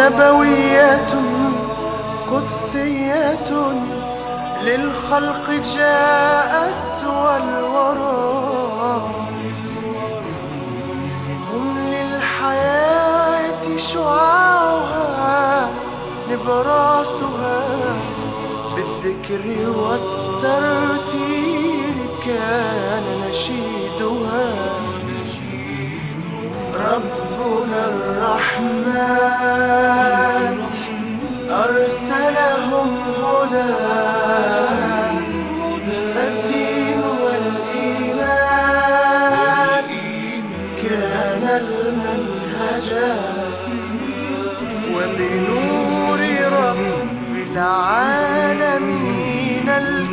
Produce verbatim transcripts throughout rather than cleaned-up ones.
نبوية قدسية للخلق جاءت والورى، هم للحياة شعاعها نبراسها، بالذكر والترتيل كان نشيدها. ربنا الرحمن أرسلهم هدى، فالدين والإيمان كان المنهجا، وبنور رب العالمين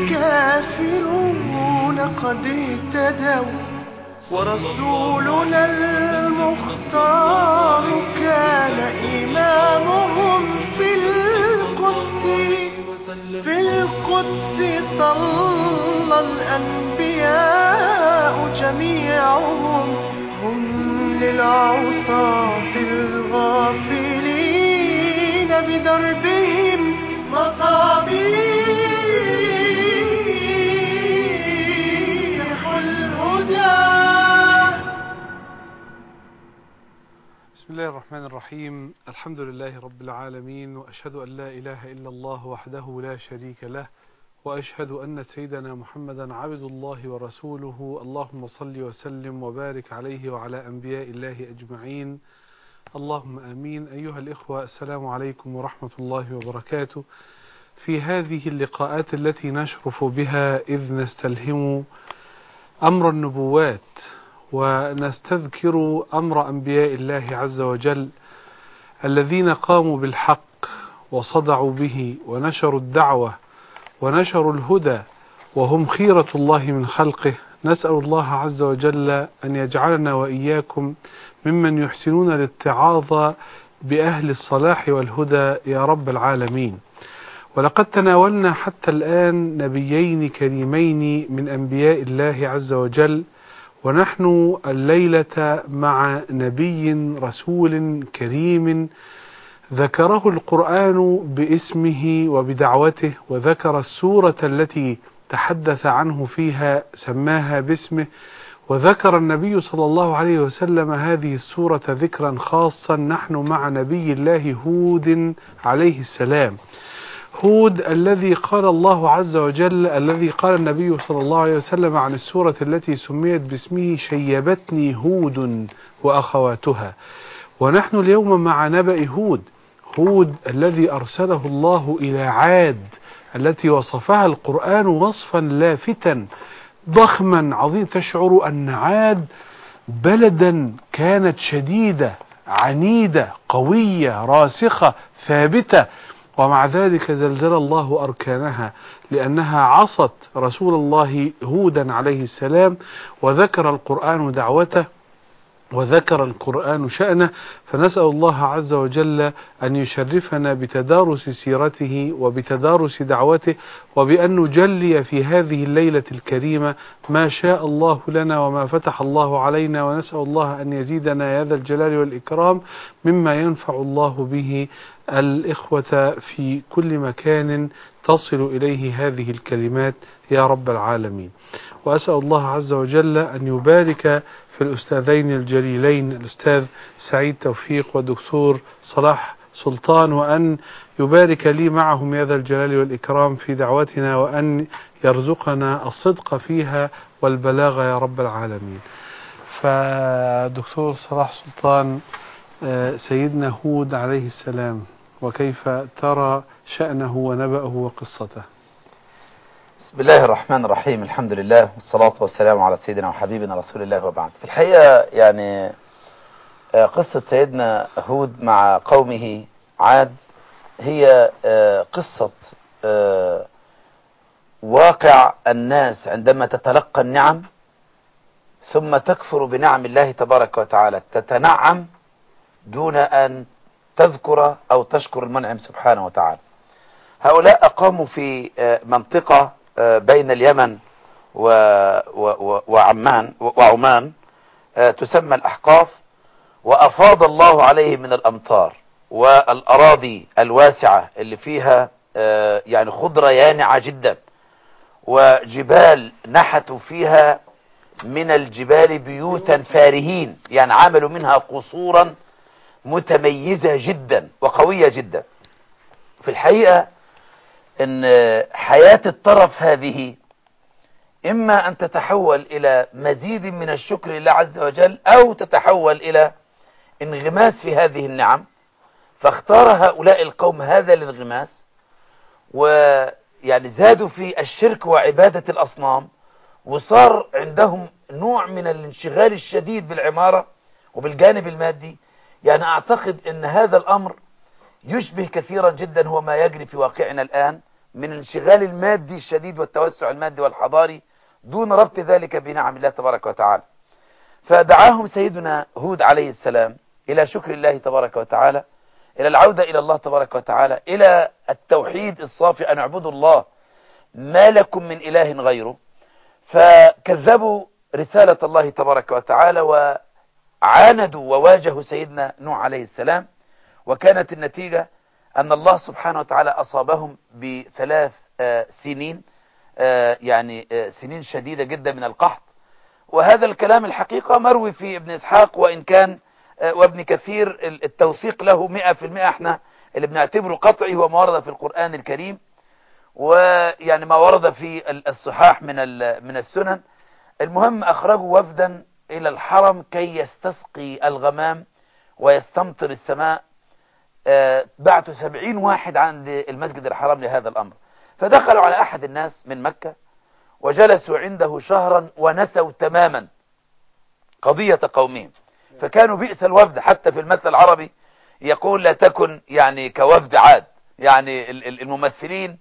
الكافرون قد اهتدوا، ورسولنا المختار كان إمامهم في القدس. في القدس صلى الأنبياء جميعهم، هم للعصاة الغافلين بدربهم مصابيح الهدى. بسم الله الرحمن الرحيم. الحمد لله رب العالمين، وأشهد أن لا إله إلا الله وحده لا شريك له، وأشهد أن سيدنا محمدا عبد الله ورسوله. اللهم صل وسلم وبارك عليه وعلى أنبياء الله أجمعين، اللهم آمين. أيها الإخوة، السلام عليكم ورحمة الله وبركاته. في هذه اللقاءات التي نشرف بها إذ نستلهم أمر النبوات ونستذكر أمر أنبياء الله عز وجل الذين قاموا بالحق وصدعوا به ونشروا الدعوة ونشروا الهدى، وهم خيرة الله من خلقه. نسأل الله عز وجل أن يجعلنا وإياكم ممن يحسنون الاتعاظ بأهل الصلاح والهدى يا رب العالمين. ولقد تناولنا حتى الآن نبيين كريمين من أنبياء الله عز وجل، ونحن الليلة مع نبي رسول كريم ذكره القرآن باسمه وبدعوته، وذكر السورة التي تحدث عنه فيها سماها باسمه، وذكر النبي صلى الله عليه وسلم هذه السورة ذكرا خاصا. نحن مع نبي الله هود عليه السلام، هود الذي قال الله عز وجل الذي قال النبي صلى الله عليه وسلم عن السورة التي سميت باسمه شيبتني هود وأخواتها. ونحن اليوم مع نبأ هود، هود الذي أرسله الله إلى عاد التي وصفها القرآن وصفا لافتا ضخما عظيم، تشعر أن عاد بلدا كانت شديدة عنيدة قوية راسخة ثابتة، ومع ذلك زلزل الله أركانها لأنها عصت رسول الله هودا عليه السلام. وذكر القرآن دعوته وذكر القرآن شأنه، فنسأل الله عز وجل أن يشرفنا بتدارس سيرته وبتدارس دعوته، وبأن نجلي في هذه الليلة الكريمة ما شاء الله لنا وما فتح الله علينا. ونسأل الله أن يزيدنا يا ذا الجلال والإكرام مما ينفع الله به الإخوة في كل مكان تصل إليه هذه الكلمات يا رب العالمين. وأسأل الله عز وجل أن يبارك في الأستاذين الجليلين الأستاذ سعيد توفيق والدكتور صلاح سلطان، وأن يبارك لي معهم يا ذا الجلال والإكرام في دعوتنا، وأن يرزقنا الصدق فيها والبلاغ يا رب العالمين. فدكتور صلاح سلطان، سيدنا هود عليه السلام، وكيف ترى شأنه ونبأه وقصته؟ بسم الله الرحمن الرحيم. الحمد لله والصلاة والسلام على سيدنا وحبيبنا رسول الله، وبعد. في الحقيقة يعني قصة سيدنا هود مع قومه عاد هي قصة واقع الناس عندما تتلقى النعم ثم تكفر بنعم الله تبارك وتعالى، تتنعم دون أن تذكر أو تشكر المنعم سبحانه وتعالى. هؤلاء أقاموا في منطقة بين اليمن وعمان وعمان تسمى الأحقاف، وأفاض الله عليه من الأمطار والأراضي الواسعة اللي فيها يعني خضرة يانعة جدا، وجبال نحتوا فيها من الجبال بيوتا فارهين، يعني عملوا منها قصورا متميزة جدا وقوية جدا. في الحقيقة ان حياة الطرف هذه اما ان تتحول الى مزيد من الشكر لله عز وجل، او تتحول الى انغماس في هذه النعم. فاختار هؤلاء القوم هذا الانغماس، ويعني زادوا في الشرك وعبادة الأصنام، وصار عندهم نوع من الانشغال الشديد بالعمارة وبالجانب المادي. يعني أعتقد أن هذا الأمر يشبه كثيرا جدا هو ما يجري في واقعنا الآن من الانشغال المادي الشديد والتوسع المادي والحضاري دون ربط ذلك بنعم الله تبارك وتعالى. فدعاهم سيدنا هود عليه السلام إلى شكر الله تبارك وتعالى، إلى العودة إلى الله تبارك وتعالى، إلى التوحيد الصافي، أن اعبدوا الله ما لكم من إله غيره. فكذبوا رسالة الله تبارك وتعالى وعاندوا وواجهوا سيدنا نوح عليه السلام، وكانت النتيجة أن الله سبحانه وتعالى أصابهم بثلاث آه سنين آه يعني آه سنين شديدة جدا من القحط. وهذا الكلام الحقيقة مروي في ابن إسحاق، وإن كان وابن كثير التوثيق له مئة في المئة، احنا اللي بنعتبره قطعي هو ما ورد في القرآن الكريم، ويعني ما ورد في الصحاح من من السنن. المهم أخرجوا وفدا إلى الحرم كي يستسقي الغمام ويستمطر السماء. بعتوا سبعين واحد عند المسجد الحرام لهذا الأمر. فدخلوا على أحد الناس من مكة وجلسوا عنده شهرا ونسوا تماما قضية قومهم. فكانوا بئس الوفد، حتى في المثل العربي يقول لا تكن يعني كوفد عاد، يعني الممثلين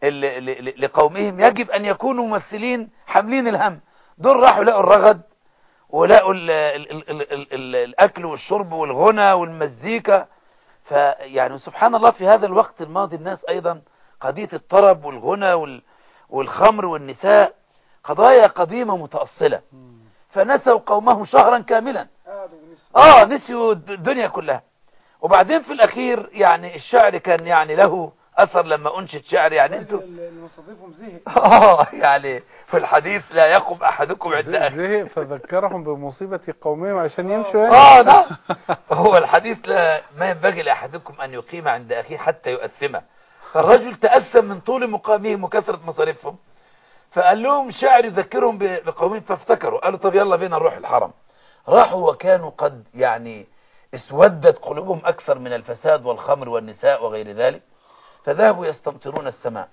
لقومهم يجب أن يكونوا ممثلين حاملين الهم. دول راحوا لقوا الرغد ولقوا ال ال ال ال ال ال الأكل والشرب والغنى والمزيكا. فيعني سبحان الله في هذا الوقت الماضي الناس أيضا قضية الطرب والغنى والخمر والنساء قضايا قديمة متأصلة. فنسوا قومهم شهرا كاملا، اه نسيوا الدنيا كلها. وبعدين في الاخير يعني الشعر كان يعني له اثر لما انشد شعر، يعني انتوا المستضيفهم زهق اه يعني في الحديث لا يقم احدكم عند زهق فذكرهم بمصيبة قومهم عشان يمشوا يعني. اه نعم. هو الحديث لا ما ينبغي لاحدكم ان يقيم عند اخيه حتى يؤثمه. فالرجل تأثم من طول مقامهم وكثرة مصاريفهم، فقال لهم شاعر يذكرهم بقومهم، فافتكروا قالوا طب يلا بينا نروح الحرم. راحوا وكانوا قد يعني اسودت قلوبهم أكثر من الفساد والخمر والنساء وغير ذلك. فذهبوا يستمطرون السماء.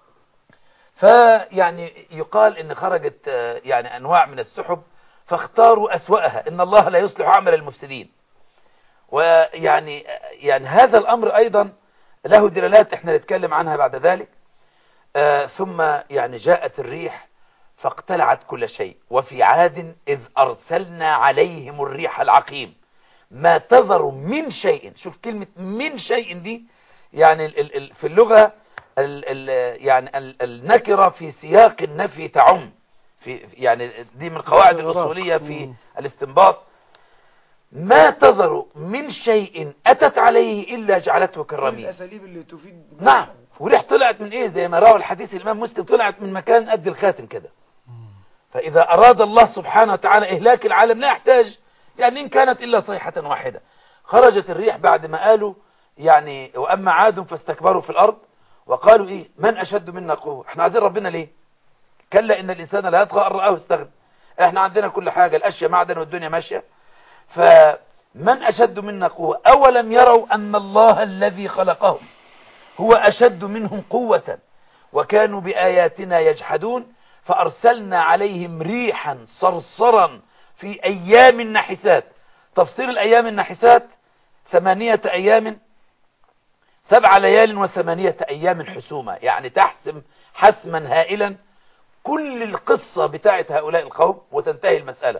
فيعني يقال إن خرجت يعني أنواع من السحب فاختاروا أسوأها، إن الله لا يصلح عمل المفسدين. ويعني يعني هذا الأمر أيضا له دلالات احنا نتكلم عنها بعد ذلك. آه ثم يعني جاءت الريح فاقتلعت كل شيء. وفي عاد إذ أرسلنا عليهم الريح العقيم ما تذر من شيء. شوف كلمة من شيء دي، يعني ال ال في اللغة ال ال يعني ال النكرة في سياق النفي تعم، في يعني دي من القواعد الأصولية في الاستنباط. ما تذر من شيء أتت عليه إلا جعلته كالرميم. الأساليب اللي تفيد. نعم. وريح طلعت من إيه؟ زي ما روى الحديث الإمام مسلم، طلعت من مكان قد الخاتم كده. فإذا أراد الله سبحانه وتعالى إهلاك العالم لا يحتاج يعني إن كانت إلا صيحة واحدة. خرجت الريح بعد ما قالوا يعني وأما عاد فاستكبروا في الأرض وقالوا إيه من أشد منا قوة. احنا عايزين ربنا ليه؟ كلا إن الإنسان لا يطغى أن رآه استغنى. احنا عندنا كل حاجة، الأشياء معدن والدنيا ماشية. فمن أشد منا قوة أولم يروا أن الله الذي خلقهم هو أشد منهم قوة وكانوا بآياتنا يجحدون فأرسلنا عليهم ريحا صرصرا في أيام النحسات. تفسير الأيام النحسات ثمانية أيام سبع ليال وثمانية أيام حسومة، يعني تحسم حسما هائلا كل القصة بتاعت هؤلاء القوم وتنتهي المسألة.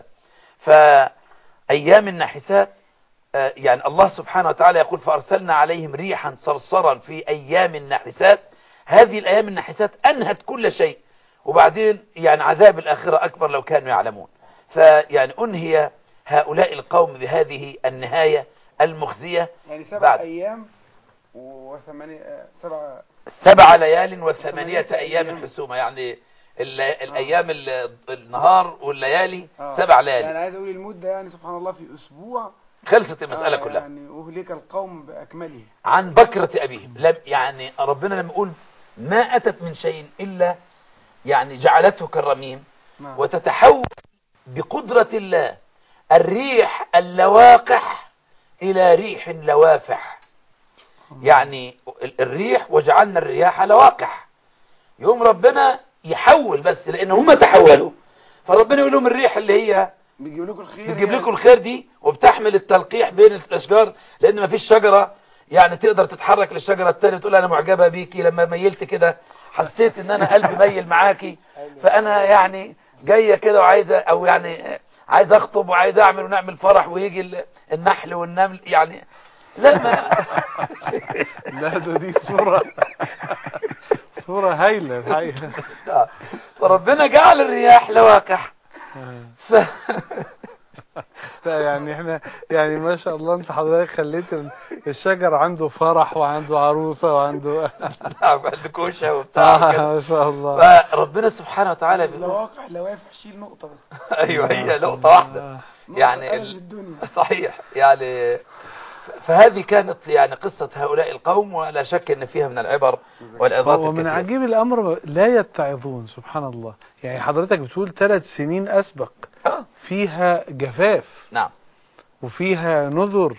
فأيام النحسات يعني الله سبحانه وتعالى يقول فأرسلنا عليهم ريحا صرصرا في أيام النحسات. هذه الأيام النحسات أنهت كل شيء، وبعدين يعني عذاب الآخرة أكبر لو كانوا يعلمون. فيعني أنهي هؤلاء القوم بهذه النهاية المخزية يعني سبع بعد ايام وثمانية سبع سبع ليال وثمانية وثمانية أيام أيام. الحسومة، يعني ال- الأيام ال- النهار والليالي آه. سبع يعني ليالي. عايز اقول المدة يعني سبحان الله في اسبوع خلصت المسألة آه كلها. يعني اهلك القوم باكمله. عن بكرة أبيهم، لم يعني ربنا لما يقول ما أتت من شيء إلا يعني جعلته كالرميم، نعم. وتتحول بقدرة الله الريح اللواقح إلى ريح لوافح. يعني ال- الريح وجعلنا الرياح لواقح، يوم ربنا يحول بس لأن هم تحولوا، فربنا يقول لهم الريح اللي هي بتجيب لكم الخير بتجيب هي- لكم الخير دي وبتحمل التلقيح بين الاشجار، لان ما فيش شجره يعني تقدر تتحرك للشجره الثانيه تقول انا معجبه بيكي، لما ميلت كده حسيت ان انا قلبي ميل معاكي، فانا يعني جايه كده وعايزه او يعني عايز اخطب وعايز اعمل ونعمل فرح ويجي ال- النحل والنمل يعني لا ما لا ده دي صورة صورة هايلة الحقيقة. فربنا جعل الرياح لواقح. ف... لا يعني احنا يعني ما شاء الله انت حضرتك خليت ال- الشجر عنده فرح وعنده عروسة وعنده عنده كوشه وبتاع وكده. آه ما شاء الله. فربنا سبحانه وتعالى بيقول لواقع لوافح شيل نقطة بس. ايوه هي نقطة واحدة آه. يعني نقطة ال... ألف الدنيا. صحيح يعني. فهذه كانت يعني قصة هؤلاء القوم، ولا شك ان فيها من العبر والعظات ومن الكثيرة. عجيب الامر لا يتعظون سبحان الله. يعني حضرتك بتقول ثلاث سنين اسبق آه. فيها جفاف نعم. وفيها نذر،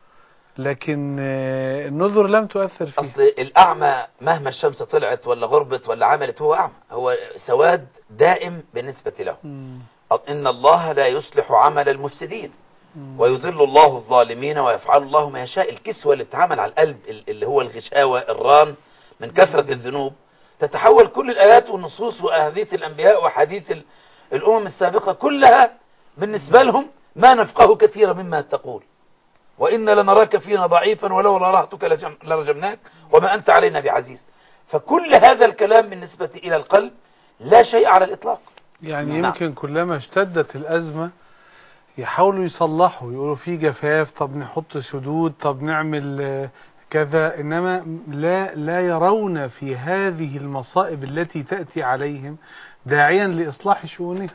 لكن آه، النذر لم تؤثر فيه. اصل الاعمى مهما الشمس طلعت ولا غربت ولا عملت هو اعمى، هو سواد دائم بالنسبة له. مم. ان الله لا يصلح عمل المفسدين مم. ويضل الله الظالمين ويفعل الله ما يشاء. الكسوة اللي بتعمل على القلب اللي هو الغشاوة الران من كثرة الذنوب تتحول كل الآيات والنصوص وأحاديث الأنبياء وحديث ال- الأمم السابقة كلها بالنسبة لهم ما نفقه كثيرا مما تقول، وإن لنراك فينا ضعيفا ولو رأتك لجم- لرجمناك وما أنت علينا بعزيز. فكل هذا الكلام بالنسبة إلى القلب لا شيء على الإطلاق. يعني نعم. يمكن كلما اشتدت الأزمة يحاولوا يصلحوا، يقولوا في جفاف، طب نحط سدود، طب نعمل آه، كذا، إنما لا لا يرون في هذه المصائب التي تأتي عليهم داعيا لإصلاح شؤونهم.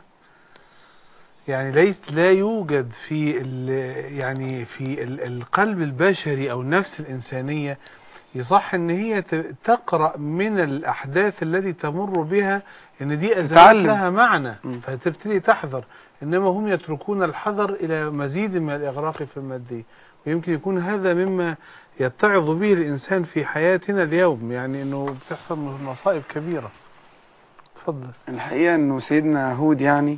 يعني ليس لا يوجد في ال يعني في ال القلب البشري أو النفس الإنسانية يصح ان هي ت- تقرأ من الاحداث التي تمر بها ان دي ازمات تتعلم. لها معنى، م. فتبتدي تحذر. انما هم يتركون الحذر الى مزيد من الاغراق في المادية، ويمكن يكون هذا مما يتعظ به الانسان في حياتنا اليوم، يعني انه بتحصل مصائب كبيرة. تفضل. الحقيقة انه سيدنا هود يعني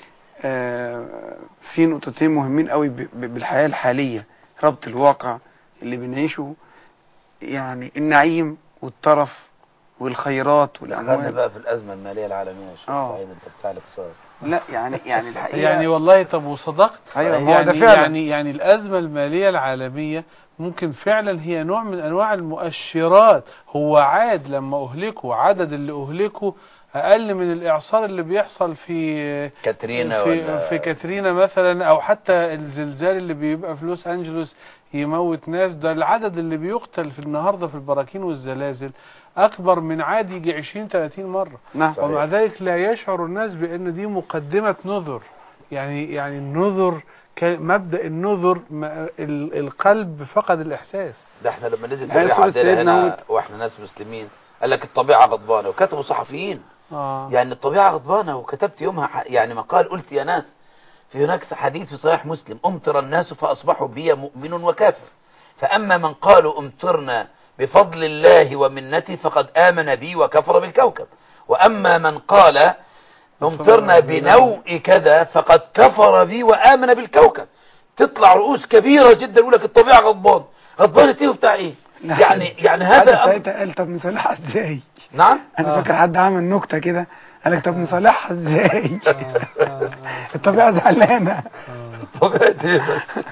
آه، في نقطتين مهمين قوي ب- ب- بالحياة الحالية، ربط الواقع اللي بنعيشه، يعني النعيم والترف والخيرات دخلنا والأموال. بقى في الأزمة المالية العالمية يا شيخ آه. سعيد، أنت بتاع الاقتصاد. لا يعني يعني الحقيقة يعني والله طب وصدقت. أيوة، ما هو ده يعني فعلا. يعني يعني الأزمة المالية العالمية ممكن فعلا هي نوع من أنواع المؤشرات. هو عاد لما أهلكوا عدد اللي أهلكوا أقل من الإعصار اللي بيحصل في كاترينا في, ولا في كاترينا مثلا، أو حتى الزلزال اللي بيبقى في لوس أنجلوس يموت ناس. ده العدد اللي بيقتل في النهاردة في البراكين والزلازل أكبر من عادي يجي عشرين ثلاثين مرة. نعم. صحيح. ومع ذلك لا يشعر الناس بأن دي مقدمة نذر. يعني يعني النذر ك- مبدأ النذر م- ال- القلب فقد الإحساس. ده احنا لما نزلت هي الريح سورة عندنا سيدنا هنا هود. واحنا ناس مسلمين قال لك الطبيعة غضبانة، وكتبوا صحفيين آه. يعني الطبيعة غضبانة، وكتبت يومها ح- يعني مقال قلت يا ناس في هناك حديث في صحيح مسلم: أمطر الناس فأصبحوا بي مؤمن وكافر، فأما من قالوا أمطرنا بفضل الله ومنته فقد آمن بي وكفر بالكوكب، وأما من قال أمطرنا بنوء كذا فقد كفر بي وآمن بالكوكب. تطلع رؤوس كبيرة جدا يقول لك الطبيعة غضبان. غضبانة ايه وبتاع ايه؟ يعني يعني هذا حد أمر. ساعتها قال طب نصلحها ازاي؟ نعم. انا آه. فاكر حد عمل نكتة كده قال لك طب نصلحها ازاي؟ آه. آه. آه. الطبيعة زعلانة. طبيعة ايه بس؟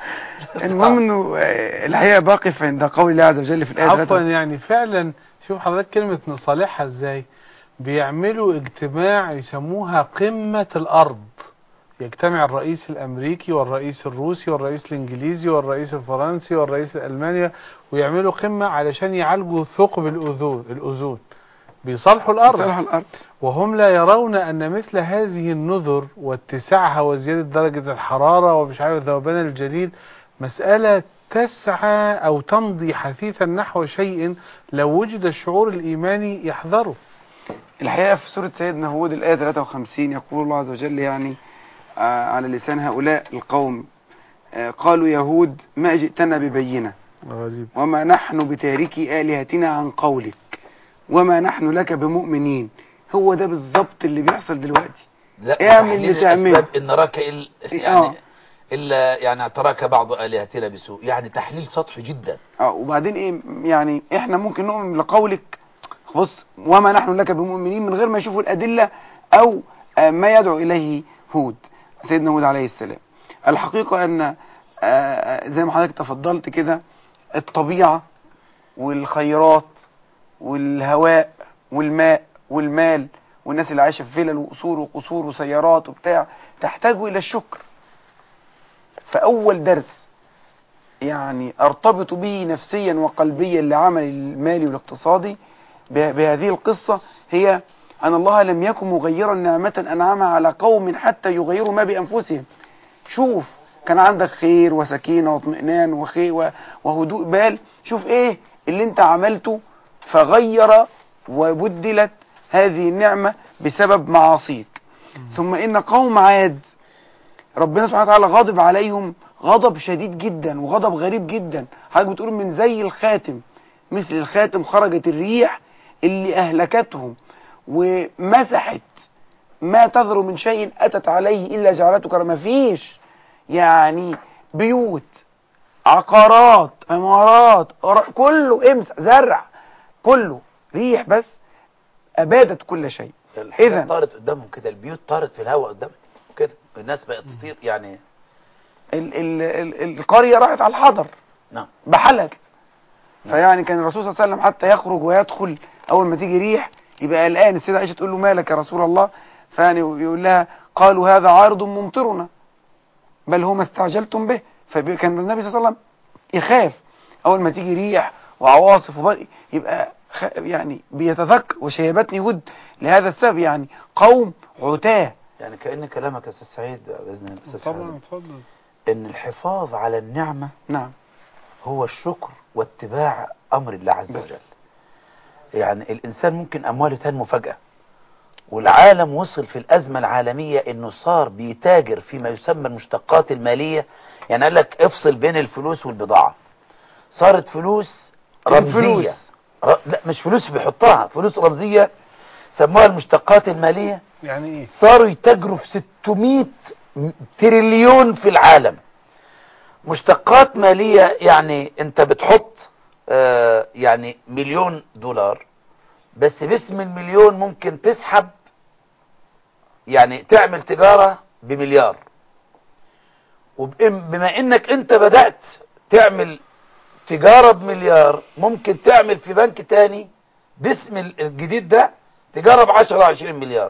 المهم انه آه، الحقيقة باقف عند قول الله عز وجل في الآية عفوا ثلاثة. يعني فعلا شوف حضرتك كلمة نصالحها ازاي. بيعملوا اجتماع يسموها قمة الأرض، يجتمع الرئيس الأمريكي والرئيس الروسي والرئيس الإنجليزي والرئيس الفرنسي والرئيس الألماني ويعملوا قمة علشان يعالجوا ثقب الأذون الأذون بيصلحوا الأرض. بيصلحوا الأرض وهم لا يرون أن مثل هذه النذر واتساعها وزيادة درجة الحرارة ومش عارف ذوبان الجليد مسألة تسعى أو تمضي حثيثا نحو شيء لو وجد الشعور الإيماني يحذره. الحقيقة في سورة سيدنا هود الآية ثلاثة وخمسين يقول الله عز وجل يعني آه على لسان هؤلاء القوم آه قالوا يهود ما جئتنا ببينة غريب. وما نحن بتاركي آلهتنا عن قولك وما نحن لك بمؤمنين. هو ده بالظبط اللي بيحصل دلوقتي. لا اعمل اللي تعمله. إن نراك إل يعني آه. إلا يعني اعتراك بعض آلهتنا بسوء، يعني تحليل سطحي جدا. اه وبعدين ايه يعني احنا ممكن نؤمن لقولك بص وما نحن لك بمؤمنين من غير ما يشوفوا الأدلة أو آه ما يدعو إليه هود سيدنا هود عليه السلام. الحقيقة أن آه زي ما حضرتك تفضلت كده الطبيعة والخيرات والهواء والماء والمال والناس اللي عايشة في فيلل وقصور وقصور وسيارات وبتاع تحتاج إلى الشكر. فأول درس يعني ارتبط به نفسيا وقلبيا لعمل المالي والاقتصادي بهذه القصة هي أن الله لم يكن مغيرا نعمة أنعمها على قوم حتى يغيروا ما بأنفسهم. شوف كان عندك خير وسكينة واطمئنان وخير وهدوء بال، شوف ايه اللي انت عملته فغير وبدلت هذه النعمة بسبب معاصيك. ثم إن قوم عاد ربنا سبحانه وتعالى غاضب عليهم غضب شديد جدا وغضب غريب جدا. حضرتك بتقول من زي الخاتم مثل الخاتم خرجت الريح اللي أهلكتهم ومسحت ما تذر من شيء أتت عليه إلا جعلته كرما. فيش يعني بيوت عقارات عمارات كله امسح زرع كله ريح بس أبادت كل شيء. إذا طارت قدامهم كده، البيوت طارت في الهواء قدامهم كده، الناس بقت تطير يعني. ال ال ال القرية راحت على الحضر نعم بحالها كده. فيعني كان الرسول صلى الله عليه وسلم حتى يخرج ويدخل أول ما تيجي ريح يبقى قلقان. السيدة عائشة تقول له مالك يا رسول الله؟ فيعني يقول لها قالوا هذا عارض ممطرنا بل هو ما استعجلتم به. فكان النبي صلى الله عليه وسلم يخاف أول ما تيجي ريح وعواصف وبرق يبقى يعني بيتذكر. وشيبتني هود لهذا السبب يعني قوم عتاه. يعني كأن كلامك يا أستاذ سعيد بإذن الله أستاذ طبعا حازم اتفضل. إن الحفاظ على النعمة نعم هو الشكر واتباع أمر الله عز بس. وجل. يعني الإنسان ممكن أمواله تنمو فجأة، والعالم وصل في الأزمة العالمية إنه صار بيتاجر فيما يسمى المشتقات المالية. يعني قال لك افصل بين الفلوس والبضاعة. صارت فلوس رمزية ر... لا مش فلوس بيحطها، فلوس رمزية سموها المشتقات المالية. يعني ايه؟ صاروا يتاجروا في ستمائة تريليون في العالم مشتقات مالية. يعني انت بتحط آه يعني مليون دولار بس باسم المليون ممكن تسحب يعني تعمل تجارة بمليار. وبما انك انت بدأت تعمل تجارة بمليار ممكن تعمل في بنك تاني باسم الجديد ده تجارة بعشرة عشرين مليار.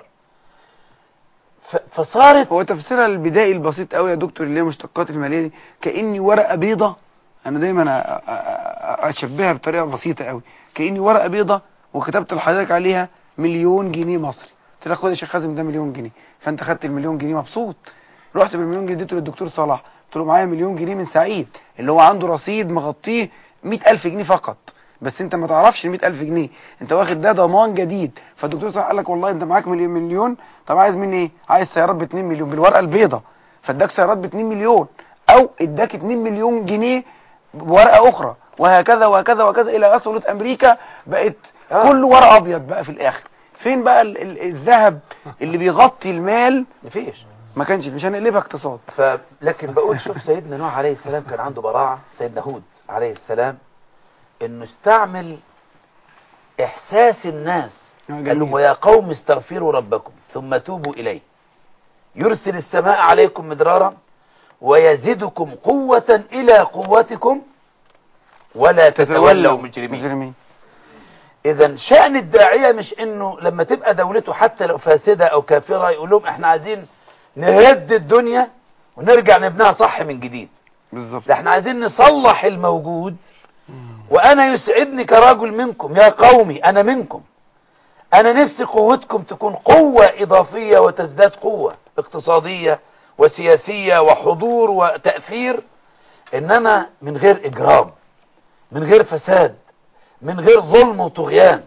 فصارت هو تفسيرها البدائي البسيط قوي يا دكتور اللي هي مشتقات المالية دي كأني ورقة بيضة. انا دايما اشبهها بطريقة بسيطة قوي كأني ورقة بيضة وكتبت لحضرتك عليها مليون جنيه مصري. قلت لك خد يا شيخ حازم ده مليون جنيه. فانت خدت المليون جنيه مبسوط. رحت بالمليون جنيه اديته للدكتور صلاح قلت له معايا مليون جنيه من سعيد اللي هو عنده رصيد مغطيه مئة ألف جنيه فقط. بس انت ما تعرفش ال مئة ألف جنيه انت واخد ده ضمان جديد. فالدكتور صلاح قال لك والله انت معاك مليون مليون طب عايز مني ايه؟ عايز سيارات ب اتنين مليون بالورقه البيضاء. فاداك سيارات ب اتنين مليون او اداك اتنين مليون جنيه بورقه اخرى وهكذا وهكذا وهكذا الى اسئله امريكا بقت آه. كله ورق ابيض بقى في الاخر. فين بقى ال ال الذهب اللي بيغطي المال؟ مفيش. ما كانش مش هنقلبها اقتصاد. ف لكن بقول شوف سيدنا نوح عليه السلام كان عنده براعة. سيدنا هود عليه السلام انه استعمل احساس الناس. قال لهم ويا قوم استغفروا ربكم ثم توبوا اليه يرسل السماء عليكم مدرارا ويزدكم قوة الى قوتكم ولا تتولوا مجرمين, مجرمين. اذا شأن الداعية مش انه لما تبقى دولته حتى لو فاسدة او كافرة يقول لهم احنا عايزين نهد الدنيا ونرجع نبنيها صح من جديد. بالظبط. ده احنا عايزين نصلح الموجود. وانا يسعدني كرجل منكم يا قومي، انا منكم، انا نفسي قوتكم تكون قوة اضافية وتزداد قوة اقتصادية وسياسية وحضور وتأثير، انما من غير اجرام، من غير فساد، من غير ظلم وطغيان.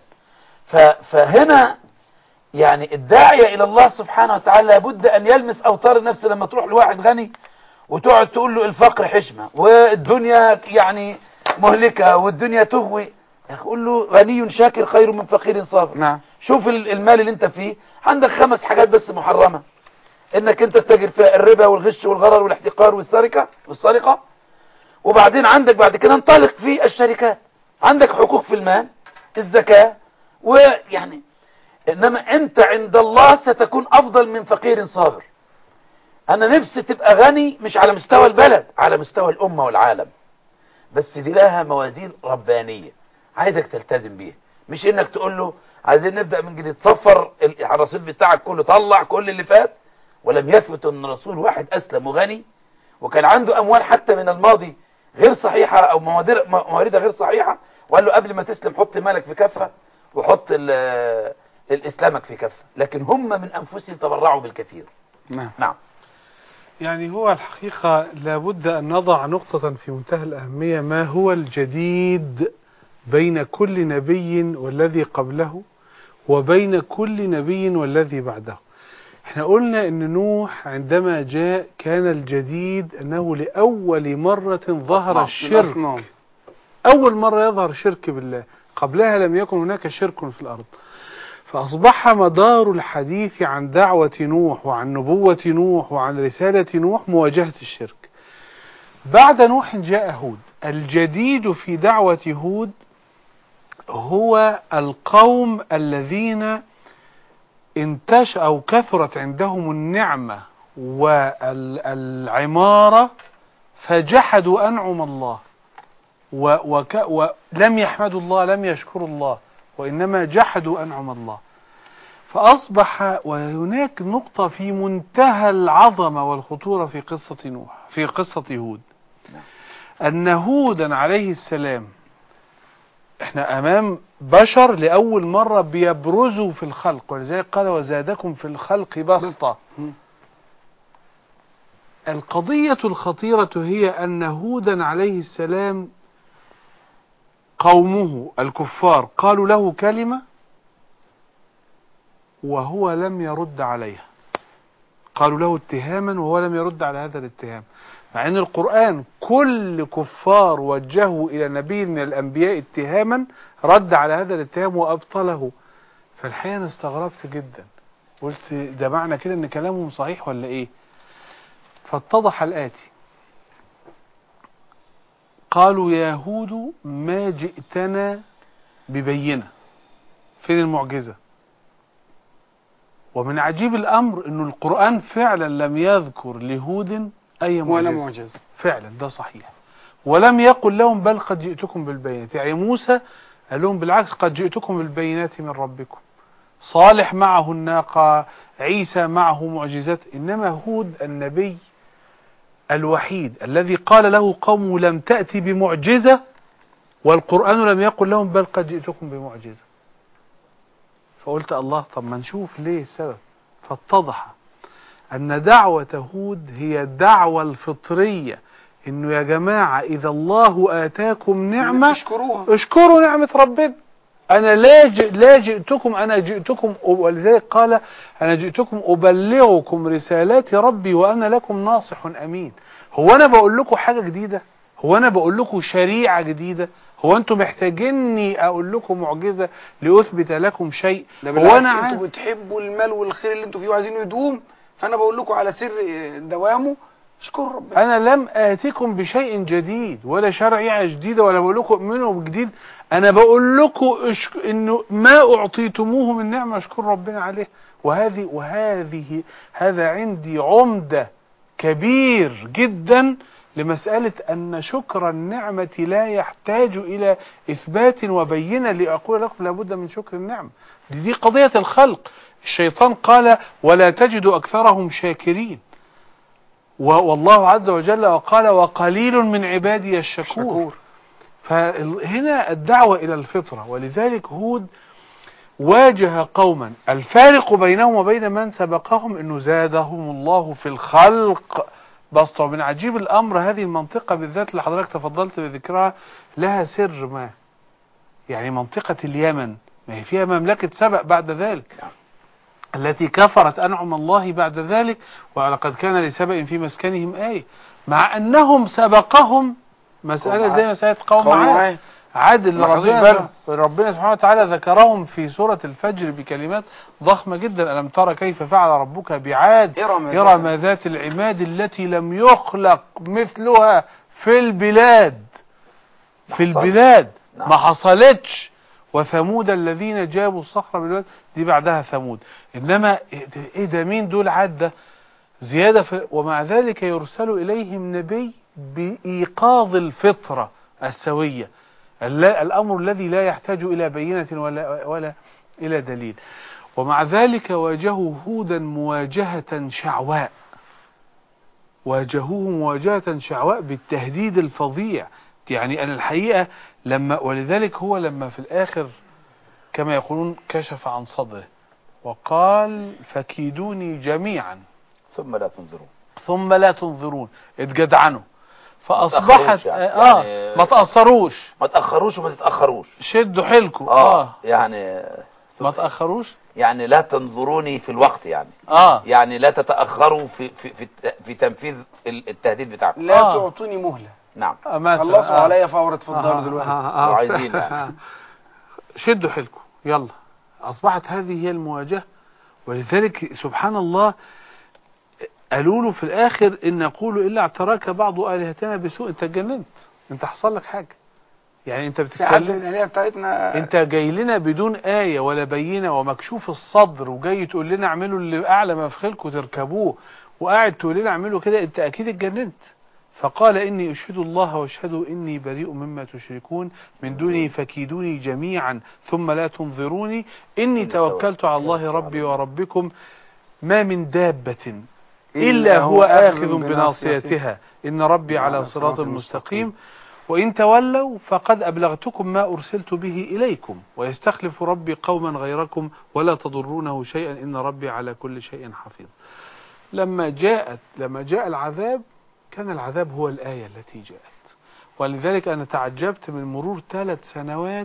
فهنا يعني الداعية الى الله سبحانه وتعالى لابد ان يلمس اوتار النفس. لما تروح لواحد غني وتقعد تقول له الفقر حشمة والدنيا يعني مهلكة والدنيا تغوي، يقول له غني شاكر خير من فقير صابر. نعم. شوف المال اللي انت فيه، عندك خمس حاجات بس محرمة، انك انت تتاجر فيها الربا والغش والغرر والاحتقار والسرقة والسرقة. وبعدين عندك بعد كده انطلق في الشركات، عندك حقوق في المال، الزكاة، ويعني انما انت عند الله ستكون افضل من فقير صابر. انا نفسي تبقى غني مش على مستوى البلد، على مستوى الامة والعالم. بس دي لها موازين ربانية عايزك تلتزم بيها، مش انك تقول له عايزين نبدأ من جديد، صفر الرصيد بتاعك كله، طلع كل اللي فات. ولم يثبت ان رسول واحد اسلم وغني وكان عنده اموال حتى من الماضي غير صحيحة او مواردها غير صحيحة، وقال له قبل ما تسلم حط مالك في كفة وحط الاسلامك في كفة. لكن هم من انفسهم تبرعوا بالكثير. نعم. نعم. يعني هو الحقيقة لابد أن نضع نقطة في منتهى الأهمية، ما هو الجديد بين كل نبي والذي قبله وبين كل نبي والذي بعده. احنا قلنا ان نوح عندما جاء كان الجديد انه لأول مرة ظهر الشرك، أول مرة يظهر شرك بالله، قبلها لم يكن هناك شرك في الأرض. فأصبح مدار الحديث عن دعوة نوح وعن نبوة نوح وعن رسالة نوح مواجهة الشرك. بعد نوح جاء هود. الجديد في دعوة هود هو القوم الذين انتش أو كثرت عندهم النعمة والعمارة فجحدوا أنعم الله وك ولم يحمدوا الله، لم يشكروا الله، وإنما جحدوا أنعم الله. فأصبح وهناك نقطة في منتهى العظمة والخطورة في قصة نوح، في قصة هود، أن هودا عليه السلام، احنا أمام بشر لأول مرة بيبرزوا في الخلق، ولذلك قال وزادكم في الخلق بسطة. القضية الخطيرة هي أن هودا عليه السلام قومه الكفار قالوا له كلمة وهو لم يرد عليها، قالوا له اتهاما وهو لم يرد على هذا الاتهام، مع ان القرآن كل كفار وجهوا الى نبي من الانبياء اتهاما رد على هذا الاتهام وابطله. فالحقيقة انا استغربت جدا، قلت ده معنى كده ان كلامهم صحيح ولا ايه؟ فاتضح الآتي: قالوا يا هود ما جئتنا ببينة، فين المعجزة؟ ومن عجيب الأمر أن القرآن فعلا لم يذكر لهود أي معجزة ولا معجزة، فعلا ده صحيح، ولم يقل لهم بل قد جئتكم بالبينات. يعني موسى قال لهم بالعكس قد جئتكم بالبينات من ربكم، صالح معه الناقة، عيسى معه معجزات، إنما هود النبي الوحيد الذي قال له قومه لم تأتي بمعجزة والقرآن لم يقل لهم بل قد جئتكم بمعجزة. فقلت الله، طب ما نشوف ليه السبب. فاتضح أن دعوة هود هي الدعوة الفطرية، إنه يا جماعة إذا الله آتاكم نعمة اشكروها، اشكروا نعمة ربنا. أنا لا لا جئتكم، أنا جئتكم، ولذلك قال أنا جئتكم أبلغكم رسالات ربي وأنا لكم ناصح أمين. هو أنا بقول لكم حاجة جديدة؟ هو أنا بقول لكم شريعة جديدة؟ هو أنتم محتاجيني أقول لكم معجزة لأثبت لكم شيء؟ ده هو بالعكس أنا أنتم بتحبوا المال والخير اللي أنتم فيه وعايزينه يدوم، فأنا بقول لكم على سر دوامه اشكروا ربنا. أنا لم آتكم بشيء جديد ولا شريعة جديدة ولا بقول لكم منه جديد، أنا بقول لكم اشك... إنه ما أعطيتموه من نعمة اشكروا ربنا عليه. وهذه وهذه هذا عندي عمدة كبير جدا لمسألة أن شكر النعمة لا يحتاج إلى إثبات وبينة لأقول لكم لابد من شكر النعمة. دي, دي قضية الخلق. الشيطان قال ولا تجد أكثرهم شاكرين، والله عز وجل وقال وقليل من عبادي الشكور. فهنا الدعوة إلى الفطرة. ولذلك هود واجه قوما الفارق بينهم وبين من سبقهم أنه زادهم الله في الخلق بسطة. ومن عجيب الأمر هذه المنطقة بالذات اللي حضرتك تفضلت بذكرها لها سر ما، يعني منطقة اليمن ما هي فيها مملكة سبأ بعد ذلك التي كفرت أنعم الله بعد ذلك، ولقد كان لسبأ في مسكنهم آية، مع أنهم سبقهم مسألة زي مسألة قوم عاد. عاد اللي ربنا, ربنا سبحانه وتعالى ذكرهم في سورة الفجر بكلمات ضخمة جدا. ألم ترى كيف فعل ربك بعاد إرم ذات العماد التي لم يخلق مثلها في البلاد في البلاد ما حصلتش. وثمود الذين جابوا الصخر بالواد، دي بعدها ثمود. إنما إيه ده؟ مين دول؟ عاد ده زيادة في. ومع ذلك يرسل إليهم نبي بإيقاظ الفطرة السوية، الأمر الذي لا يحتاج إلى بينة ولا, ولا إلى دليل. ومع ذلك واجهوا هودا مواجهة شعواء، واجهوه مواجهة شعواء بالتهديد الفظيع. يعني أنا الحقيقة لما ولذلك هو لما في الآخر كما يقولون كشف عن صدره وقال فكيدوني جميعا ثم لا تنظرون ثم لا تنظرون اتجدعنوا. فأصبحت يعني آه يعني ما تأثروش ما تأخروش وما تتأخروش، شدوا حيلكم آه, آه يعني ما تأخروش، يعني لا تنظروني في الوقت، يعني آه يعني لا تتأخروا في في في, في تنفيذ التهديد بتاعكم، لا آه. تعطوني مهلة. نعم خلصوا آه. عليا فورة اتفضلوا آه. دلوقتي آه. آه. لو عايزين يعني. شدوا حيلكم يلا. أصبحت هذه هي المواجهة. ولذلك سبحان الله قالوا له في الآخر إن نقول إلا اعتراك بعض آلهتنا بسوء. أنت اتجننت، أنت حصل لك حاجة. يعني أنت بتتكلم بتاعتنا أنت جاي لنا بدون آية ولا بينة ومكشوف الصدر، وجاي تقول لنا اعملوا اللي أعلى ما في خلقه تركبوه، وقاعد تقول لنا اعملوا كده. أنت أكيد اتجننت. فقال إني أشهد الله واشهدوا إني بريء مما تشركون من دوني فكيدوني جميعا ثم لا تنظروني إني توكلت على الله ربي وربكم ما من دابة إلا هو آخذ بناصيتها إن ربي على صراط مستقيم وإن تولوا فقد أبلغتكم ما أرسلت به إليكم ويستخلف ربي قوما غيركم ولا تضرونه شيئا إن ربي على كل شيء حفيظ. لما جاءت لما جاء العذاب كان العذاب هو الآية التي جاءت. ولذلك أنا تعجبت من مرور ثلاث سنوات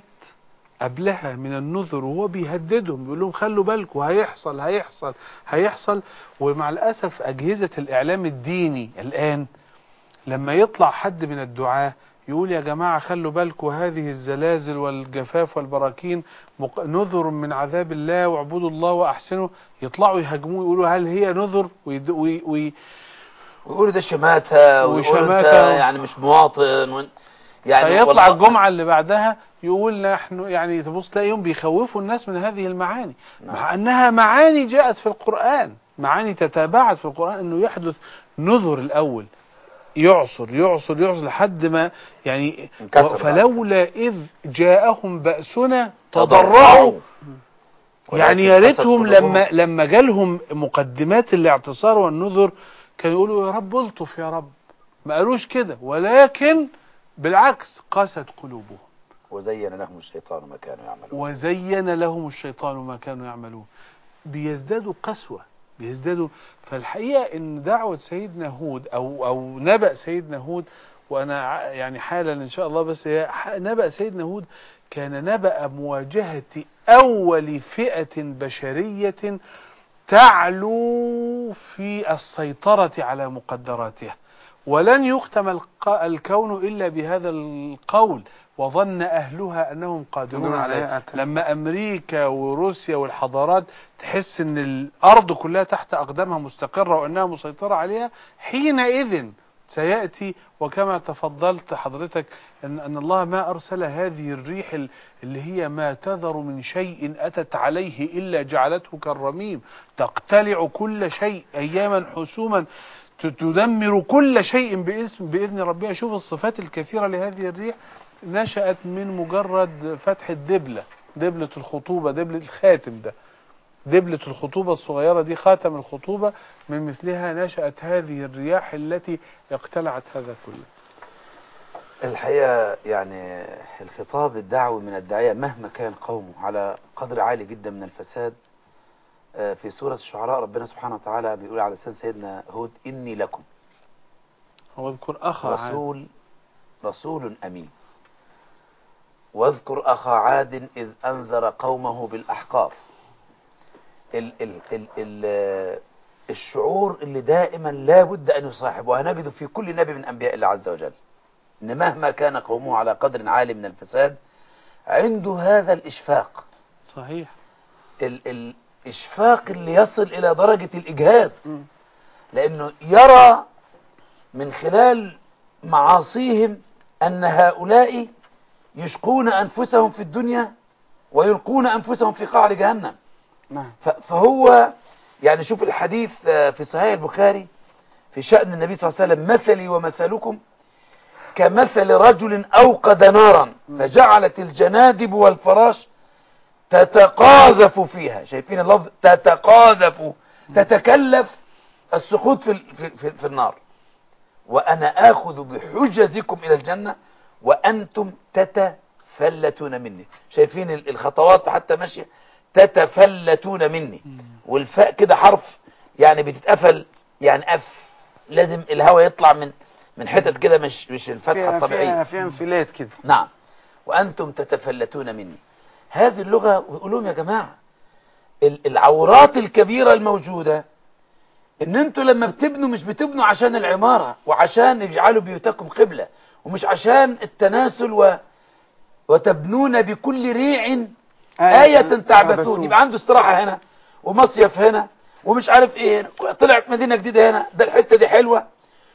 قبلها من النذر وهو بيهددهم بيقول لهم خلوا بالكم هيحصل هيحصل هيحصل. ومع الأسف أجهزة الإعلام الديني الآن لما يطلع حد من الدعاة يقول يا جماعة خلوا بالكم هذه الزلازل والجفاف والبراكين نذر من عذاب الله واعبدوا الله وأحسنوا، يطلعوا يهاجموه يقولوا هل هي نذر وي ويقولوا ده شماتة ويقولوا انت يعني مش مواطن و... يعني فيطلع الجمعة اللي بعدها يقول نحن يعني تبص تلاقيهم بيخوفوا الناس من هذه المعاني. نعم. مع أنها معاني جاءت في القرآن، معاني تتابعت في القرآن أنه يحدث نذر الأول يعصر يعصر يعصر لحد ما يعني فلولا إذ جاءهم بأسنا تضرعوا. يعني يا ريتهم لما لما جالهم مقدمات الاعتصار والنذر كانوا يقولوا يا رب الطف يا رب، ما قالوش كده، ولكن بالعكس قست قلوبهم وزين لهم الشيطان ما كانوا يعملون وزين لهم الشيطان ما كانوا يعملون. بيزدادوا قسوة بيزدادوا. فالحقيقة ان دعوة سيدنا هود او او نبأ سيدنا هود، وانا يعني حالا ان شاء الله، بس هي نبأ سيدنا هود كان نبأ مواجهة اول فئة بشرية تعلو في السيطرة على مقدراتها. ولن يختم الكون إلا بهذا القول وظن أهلها أنهم قادرون عليه. لما أمريكا وروسيا والحضارات تحس أن الأرض كلها تحت أقدامها مستقرة وأنها مسيطرة عليها، حينئذ سيأتي. وكما تفضلت حضرتك أن, أن الله ما أرسل هذه الريح اللي هي ما تذر من شيء أتت عليه إلا جعلته كالرميم، تقتلع كل شيء أياما حسوما تدمر كل شيء باسم بإذن ربها. شوف الصفات الكثيرة لهذه الريح، نشأت من مجرد فتح الدبلة، دبلة الخطوبة، دبلة الخاتم ده، دبلة الخطوبة الصغيرة دي، خاتم الخطوبة، من مثلها نشأت هذه الرياح التي اقتلعت هذا كله. الحقيقة يعني الخطاب الدعوي من الداعية مهما كان قومه على قدر عالي جدا من الفساد. في سورة الشعراء ربنا سبحانه وتعالى بيقول على لسان سيدنا هود: إني لكم واذكر أخا رسول عاد. رسول أمين. واذكر أخا عاد إذ أنذر قومه بالأحقاف. ال ال ال ال الشعور اللي دائما لا بد أن يصاحب، وهنجده في كل نبي من أنبياء الله عز وجل، إن مهما كان قومه على قدر عالي من الفساد عنده هذا الإشفاق. صحيح. ال الإشفاق اللي يصل إلى درجة الإجهاد، لأنه يرى من خلال معاصيهم أن هؤلاء يشقون أنفسهم في الدنيا ويلقون أنفسهم في قعر جهنم. فهو يعني شوف الحديث في صحيح البخاري في شأن النبي صلى الله عليه وسلم: مثلي ومثلكم كمثل رجل أوقد نارا فجعلت الجنادب والفراش تتقاذف فيها. شايفين اللفظ؟ تتقاذف، تتكلف السقوط في, في, في, في النار. وأنا آخذ بحجزكم إلى الجنة وأنتم تتفلتون مني. شايفين الخطوات حتى ماشية؟ تتفلتون مني، والفاء كده حرف يعني بتتقفل، يعني أف، لازم الهواء يطلع من من حتت كده، مش مش الفتحة الطبيعية، فيها انفلات كده. نعم. وأنتم تتفلتون مني. هذه اللغة، ويقولون يا جماعة العورات الكبيرة الموجودة ان انتوا لما بتبنوا مش بتبنوا عشان العمارة وعشان يجعلوا بيوتكم قبلة، ومش عشان التناسل و... وتبنون بكل ريع آية تعبثون. يبقى عنده استراحة هنا ومصيف هنا ومش عارف ايه هنا، طلعت مدينة جديدة هنا، ده الحتة دي حلوة،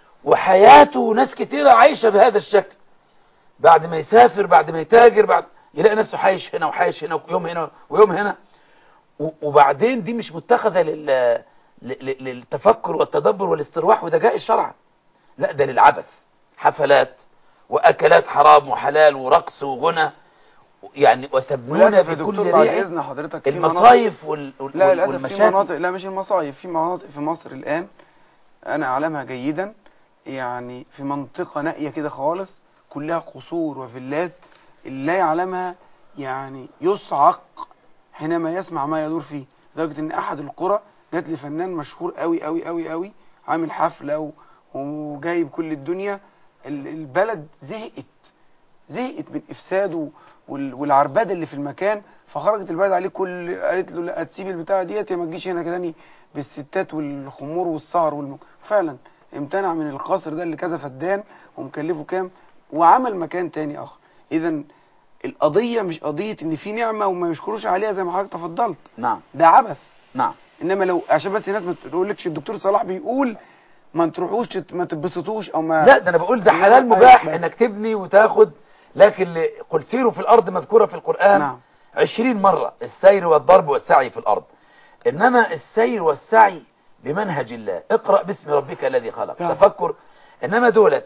وحياته ناس كتيرة عايشة بهذا الشكل. بعد ما يسافر، بعد ما يتاجر، بعد يلاقي نفسه حايش هنا وحايش هنا ويوم هنا ويوم هنا، وبعدين دي مش متخذة لل... للتفكر والتدبر والاسترواح وده جاء الشرع، لا ده للعبث، حفلات وأكلات حرام وحلال ورقص وغنى، يعني وتبنون بكل ريع المصايف وال... لا للأسف في مناطق، لا مش المصايف، في مناطق في مصر الآن أنا أعلمها جيدا، يعني في منطقة نائية كده خالص كلها قصور وفيلات، اللي لا يعلمها يعني يصعق حينما يسمع ما يدور فيه. لدرجة ان احد القرى جات لي فنان مشهور قوي قوي قوي قوي عامل حفلة وجايب كل الدنيا، البلد زهقت زهقت من افساده والعربده اللي في المكان، فخرجت البلد عليه كل، قالت له لا تسيب البتاعه ديت يا ما تجيش هنا كده بالستات والخمور والسهر والم... فعلا امتنع من القصر ده اللي كذا فدان ومكلفه كام، وعمل مكان تاني اخر. اذا القضيه مش قضيه ان في نعمه وما يشكروش عليها زي ما حضرتك تفضلت، نعم ده عبث. نعم. انما لو عشان بس الناس ما تقولكش الدكتور صلاح بيقول ما تروحوش ما تتبسطوش او ما، لا ده انا بقول ده حلال مباح انك تبني وتاخد، لكن قل سيروا في الارض مذكوره في القران نعم. عشرين مره السير والضرب والسعي في الارض، انما السير والسعي بمنهج الله، اقرأ باسم ربك الذي خلق نعم. تفكر. انما دولت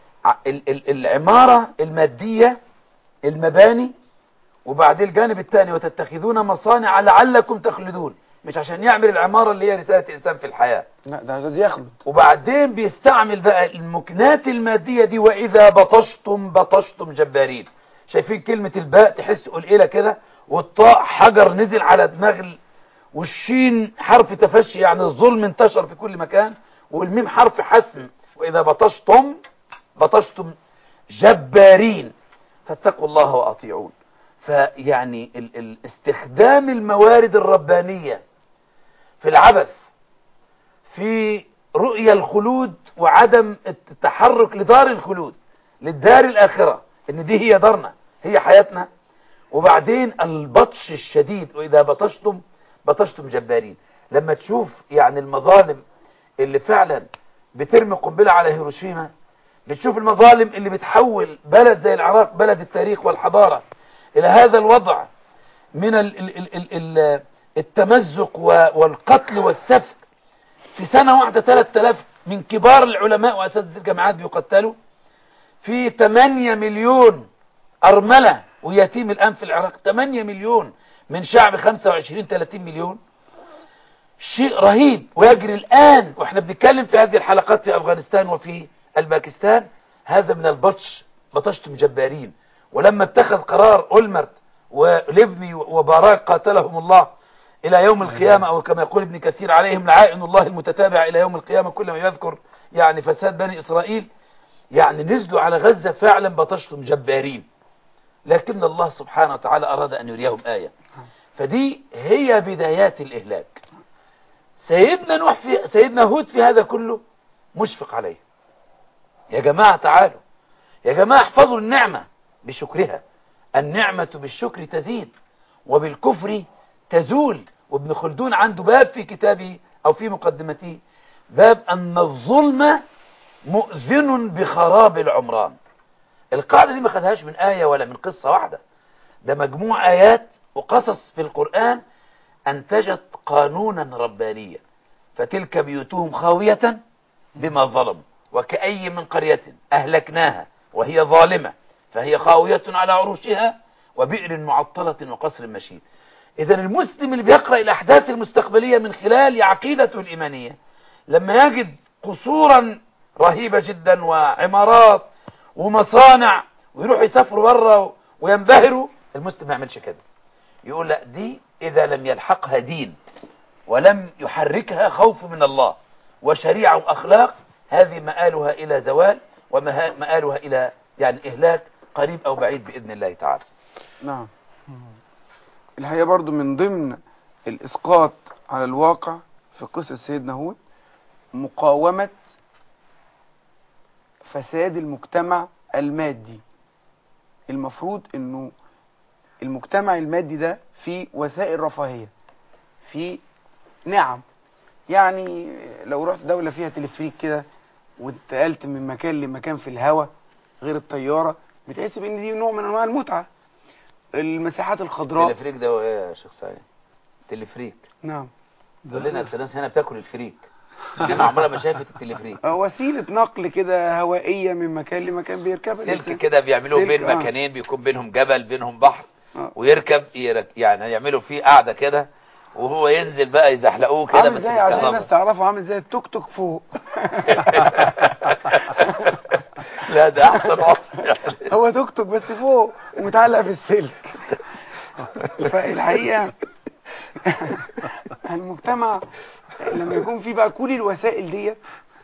العماره الماديه، المباني، وبعدين الجانب الثاني وتتخذون مصانع لعلكم تخلدون، مش عشان يعمل العمارة اللي هي رسالة الإنسان في الحياة، لا ده عايز يخلد. وبعدين بيستعمل بقى المكنات المادية دي، وإذا بطشتم بطشتم جبارين. شايفين كلمة الباء تحس قليلة كده، والطاء حجر نزل على دماغ، والشين حرف تفشي يعني الظلم انتشر في كل مكان، والميم حرف حسم، وإذا بطشتم بطشتم جبارين فاتقوا الله وأطيعون. فيعني استخدام الموارد الربانية في العبث، في رؤية الخلود وعدم التحرك لدار الخلود، للدار الآخرة، ان دي هي دارنا هي حياتنا. وبعدين البطش الشديد، وإذا بطشتم بطشتم جبارين. لما تشوف يعني المظالم اللي فعلا بترمي قنبلة على هيروشيما، بتشوف المظالم اللي بتحول بلد زي العراق، بلد التاريخ والحضارة، إلى هذا الوضع من التمزق والقتل والسفك في سنة واحدة ثلاثة آلاف من كبار العلماء وأساتذة الجامعات بيقتلوا، في ثمانية مليون أرملة ويتيم الآن في العراق، ثمانية مليون من شعب خمسة وعشرين ثلاثين مليون. شيء رهيب ويجري الآن وإحنا بنتكلم في هذه الحلقات في أفغانستان وفي الباكستان. هذا من البطش، بطشتم جبارين. ولما اتخذ قرار أولمرت وليفني وباراك قاتلهم الله إلى يوم القيامة، أو كما يقول ابن كثير عليهم لعائن الله المتتابع إلى يوم القيامة، كلما يذكر يعني فساد بني إسرائيل، يعني نزلوا على غزة فعلا بطشتم جبارين. لكن الله سبحانه وتعالى أراد أن يريهم آية، فدي هي بدايات الإهلاك. سيدنا نوح في سيدنا هود في هذا كله مشفق عليه. يا جماعة تعالوا، يا جماعة احفظوا النعمة بشكرها. النعمة بالشكر تزيد وبالكفر تزول. وابن خلدون عنده باب في كتابه أو في مقدمته، باب أن الظلم مؤذن بخراب العمران. القاعدة دي ما خدهاش من آية ولا من قصة واحدة، ده مجموع آيات وقصص في القرآن أنتجت قانونا ربانيا. فتلك بيوتهم خاوية بما ظلموا وكأي من قرية أهلكناها وهي ظالمة فهي خاوية على عروشها وبئر معطلة وقصر مشيد. إذا المسلم اللي بيقرأ الأحداث المستقبلية من خلال عقيدته الإيمانية، لما يجد قصورا رهيبة جدا وعمارات ومصانع ويروح يسافروا بره وينبهروا، المسلم ما يعملش كده. يقول لا، دي إذا لم يلحقها دين ولم يحركها خوف من الله وشريعة وأخلاق، هذه مآلها إلى زوال ومآلها إلى يعني إهلاك قريب أو بعيد بإذن الله تعالى. نعم. الحقيقة برضو من ضمن الإسقاط على الواقع في قصة سيدنا هود مقاومة فساد المجتمع المادي. المفروض انه المجتمع المادي ده فيه وسائل رفاهية، فيه نعم. يعني لو رحت دولة فيها تلفريك كده واتقلت من مكان لمكان في الهواء غير الطيارة، بتحسب ان دي نوع من انواع المتعة. المساحات الخضراء. تلفريك ده ايه يا شيخ سعيد؟ تلفريك. نعم. قول لنا الناس هنا بتاكل الفريك. انا عمرها ما شافت التلفريك. وسيلة نقل كده هوائية من مكان لمكان بيركبها سلك كده بيعملوه بين آه. مكانين، بيكون بينهم جبل بينهم بحر آه. ويركب يرك... يعني يعملوا فيه قاعدة كده وهو ينزل بقى يزحلقوه كده. عامل زي عشان الناس تعرفوا عامل زي التوك توك فوق. لا ده احسن وصف يعني. هو توك توك بس فوق ومتعلق في السلك. فالحقيقة المجتمع لما يكون فيه بقى كل الوسائل ديت،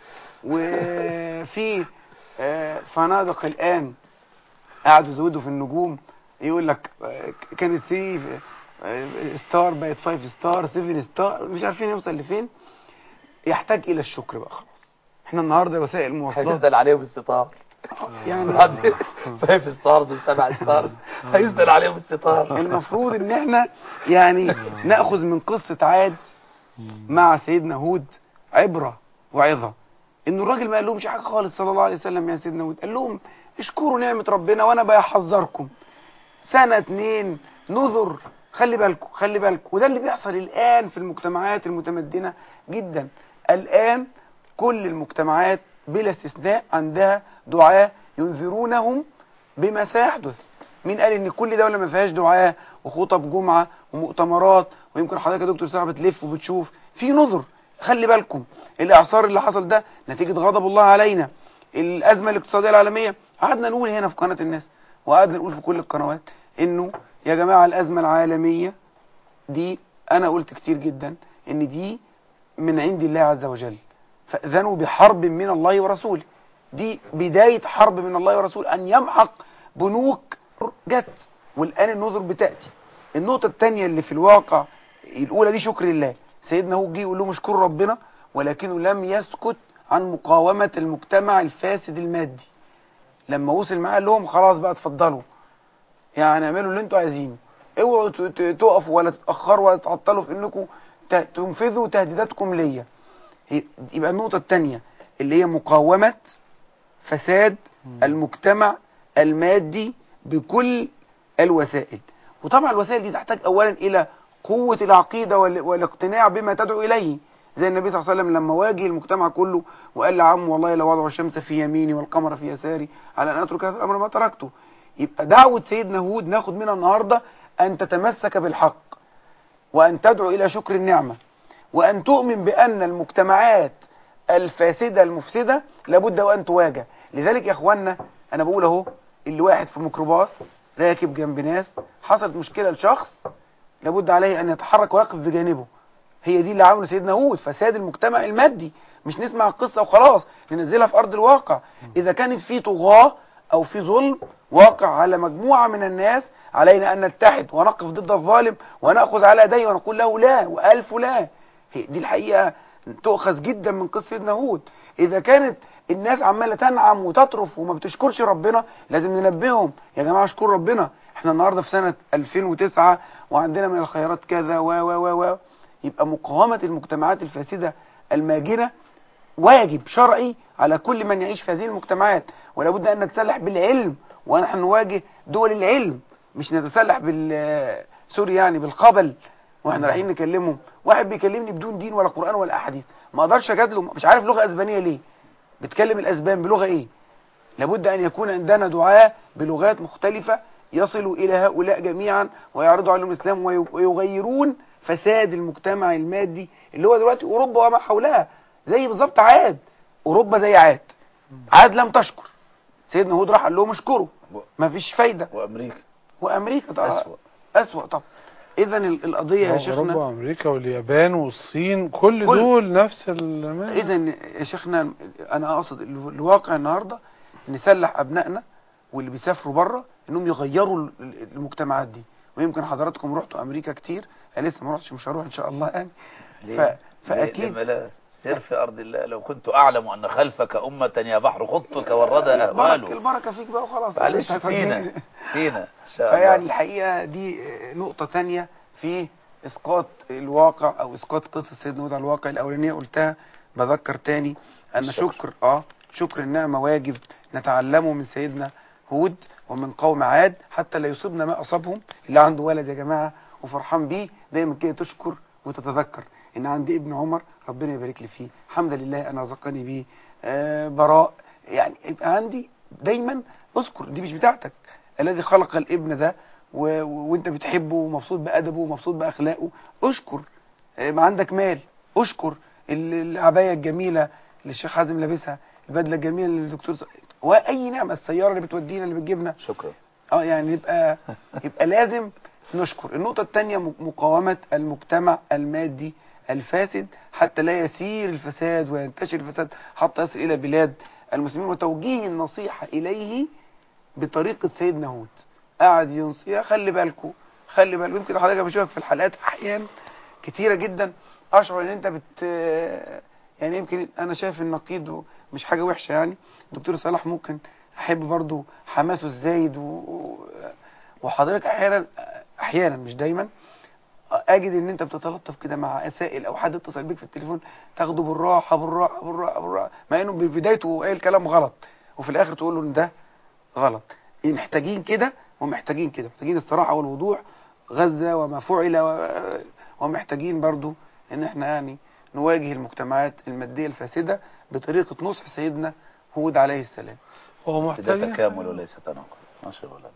وفي فنادق الآن قعدوا يزودوا في النجوم، يقول لك كانت ثلاثة ستار بقت خمسة ستار سبعة ستار، مش عارفين يوصل لفين. يحتاج إلى الشكر بقى خلاص. احنا النهارده وسائل المواصلات هيسدل عليهم الستار يعني خمسة ستارز وسبعة ستارز هيسدل عليهم الستار. المفروض ان احنا يعني ناخذ من قصة عاد مع سيدنا هود عبرة وعظة. انه الراجل ما قال لهمش حاجه خالص صلى الله عليه وسلم يا سيدنا هود، قال لهم اشكروا نعمة ربنا وانا بحذركم سنة اتنين نذر. خلي بالكم خلي بالكم. وده اللي بيحصل الآن في المجتمعات المتمدنة جدا. الآن كل المجتمعات بلا استثناء عندها دعاة ينذرونهم بما سيحدث. مين قال ان كل دولة ما فيهاش دعاة وخطب جمعة ومؤتمرات؟ ويمكن حضرتك يا دكتور ساره بتلف وبتشوف في نذر. خلي بالكم الاعصار اللي حصل ده نتيجة غضب الله علينا، الازمة الاقتصادية العالمية. قعدنا نقول هنا في قناة الناس وقعدنا نقول في كل القنوات انه يا جماعة الازمة العالمية دي، انا قلت كتير جدا ان دي من عند الله عز وجل، فاذنوا بحرب من الله ورسوله. دي بداية حرب من الله ورسوله ان يمحق بنوك جت، والان النذر بتأتي. النقطة الثانية اللي في الواقع، الاولى دي شكر الله. سيدنا هود جه يقول لهم اشكروا ربنا، ولكنه لم يسكت عن مقاومة المجتمع الفاسد المادي. لما وصل معاه قال لهم خلاص بقى اتفضلوا، يعني اعملوا اللي انتوا عايزينه، اوعوا تقفوا ولا تتأخروا ولا تتعطلوا في انكم تنفذوا تهديداتكم ليا. يبقى النقطة الثانية اللي هي مقاومة فساد المجتمع المادي بكل الوسائل. وطبعا الوسائل دي تحتاج اولا الى قوة العقيدة والاقتناع بما تدعو اليه. زي النبي صلى الله عليه وسلم لما واجه المجتمع كله وقال لعم والله لو وضعوا الشمس في يميني والقمر في يساري على ان اترك هذا الامر ما تركته. يبقى دعوة سيدنا هود ناخد منها النهارده ان تتمسك بالحق، وان تدعو الى شكر النعمة، وان تؤمن بان المجتمعات الفاسدة المفسدة لابد وان تواجه. لذلك يا اخوانا انا بقول اهو، اللي واحد في ميكروباص راكب جنب ناس حصلت مشكلة لشخص لابد عليه ان يتحرك ويقف بجانبه. هي دي اللي عمله سيدنا هود، فساد المجتمع المادي، مش نسمع القصة وخلاص ننزلها في ارض الواقع. اذا كانت في طغاة او في ظلم واقع على مجموعة من الناس علينا ان نتحد ونقف ضد الظالم ونأخذ على يديه ونقول له لا والف لا. هي دي الحقيقة تؤخذ جدا من قصة سيدنا هود. اذا كانت الناس عمالة تنعم وتطرف وما بتشكرش ربنا لازم ننبههم يا جماعة اشكروا ربنا، احنا النهاردة في سنة ألفين وتسعة وعندنا من الخيرات كذا و و و و يبقى مقاومة المجتمعات الفاسدة الماجنة واجب شرعي على كل من يعيش في هذه المجتمعات، ولا بد ان نتسلح بالعلم ونحن نواجه دول العلم، مش نتسلح بال سوري يعني بالخبل واحنا رايحين نكلمهم. واحد بيكلمني بدون دين ولا قرآن ولا احاديث ما اقدرش اجادله، مش عارف لغة اسبانية ليه بتكلم الاسبان بلغة ايه. لابد ان يكون عندنا دعاة بلغات مختلفة يصلوا الى هؤلاء جميعا ويعرضوا عليهم الاسلام ويغيرون فساد المجتمع المادي اللي هو دلوقتي اوروبا وما حولها. زي بالظبط عاد، اوروبا زي عاد، عاد لم تشكر سيدنا هود راح قال لهم اشكروا ما فيش فايدة. وامريكا وامريكا طبعا اسوأ اسوأ طبعا. اذا القضية يا شيخنا اوروبا وامريكا واليابان والصين كل, كل دول نفس المال. اذا يا شيخنا انا اقصد الواقع النهارده نسلح ابنائنا واللي بيسافروا بره انهم يغيروا المجتمعات دي. ويمكن حضراتكم رحتوا امريكا كتير، انا لسه ما رحتش مش هروح ان شاء الله يعني. ف... فاكيد لا سر في ارض الله لو كنت اعلم ان خلفك امه يا بحر خطك والردى البركه اهواله. البركه فيك بقى وخلاص معلش فينا فينا ان شاء الله. فيعني الحقيقه دي نقطه تانية في اسقاط الواقع او اسقاط قصه سيدنا هود على الواقع. الاولانيه قلتها بذكر تاني ان الشكر. شكر اه شكر النعمه واجب نتعلمه من سيدنا هود ومن قوم عاد حتى لا يصيبنا ما اصابهم. اللي عنده ولد يا جماعه وفرحان بيه دايما كده تشكر وتتذكر ان عندي ابن عمر ربنا يبارك لي فيه، الحمد لله انا رزقني بيه آه براء. يعني يبقى عندي دايما اذكر دي مش بتاعتك، الذي خلق الابن ده و... و... وانت بتحبه ومبسوط بادبه ومبسوط باخلاقه اشكر. آه ما عندك مال اشكر. العبايه الجميله اللي الشيخ حازم لابسها، البدله الجميله اللي الدكتور س... واي نعمه، السياره اللي بتودينا اللي بتجيبنا شكرا. اه يعني يبقى يبقى لازم نشكر. النقطه الثانيه مقاومه المجتمع المادي الفاسد حتى لا يسير الفساد وينتشر الفساد حتى يصل إلى بلاد المسلمين، وتوجيه النصيحة إليه بطريقة سيدنا هود. قاعد ينصي خلي بالكم خلي بالكم. يمكن حضرتك بشوفك في الحلقات أحيان كتيرة جدا أشعر إن أنت بت يعني يمكن أنا شايف النقيض مش حاجة وحشة يعني. دكتور صلاح ممكن أحب برضو حماسه الزايد و... وحضرتك أحيانا أحيانا مش دايما اجد ان انت بتتلطف كده مع سائل او حد اتصل بيك في التليفون تاخده بالراحه بالراحه بالراحه بالراحه، مع انه ببدايته قايل كلام غلط وفي الاخر تقول له ان ده غلط. محتاجين كده ومحتاجين كده، محتاجين الصراحه والوضوح غزه وما فعل و... ومحتاجين برضو ان احنا يعني نواجه المجتمعات الماديه الفاسده بطريقه نصح سيدنا هود عليه السلام. هو بس ده محتاج تكامل وليس تناقض. ما شاء الله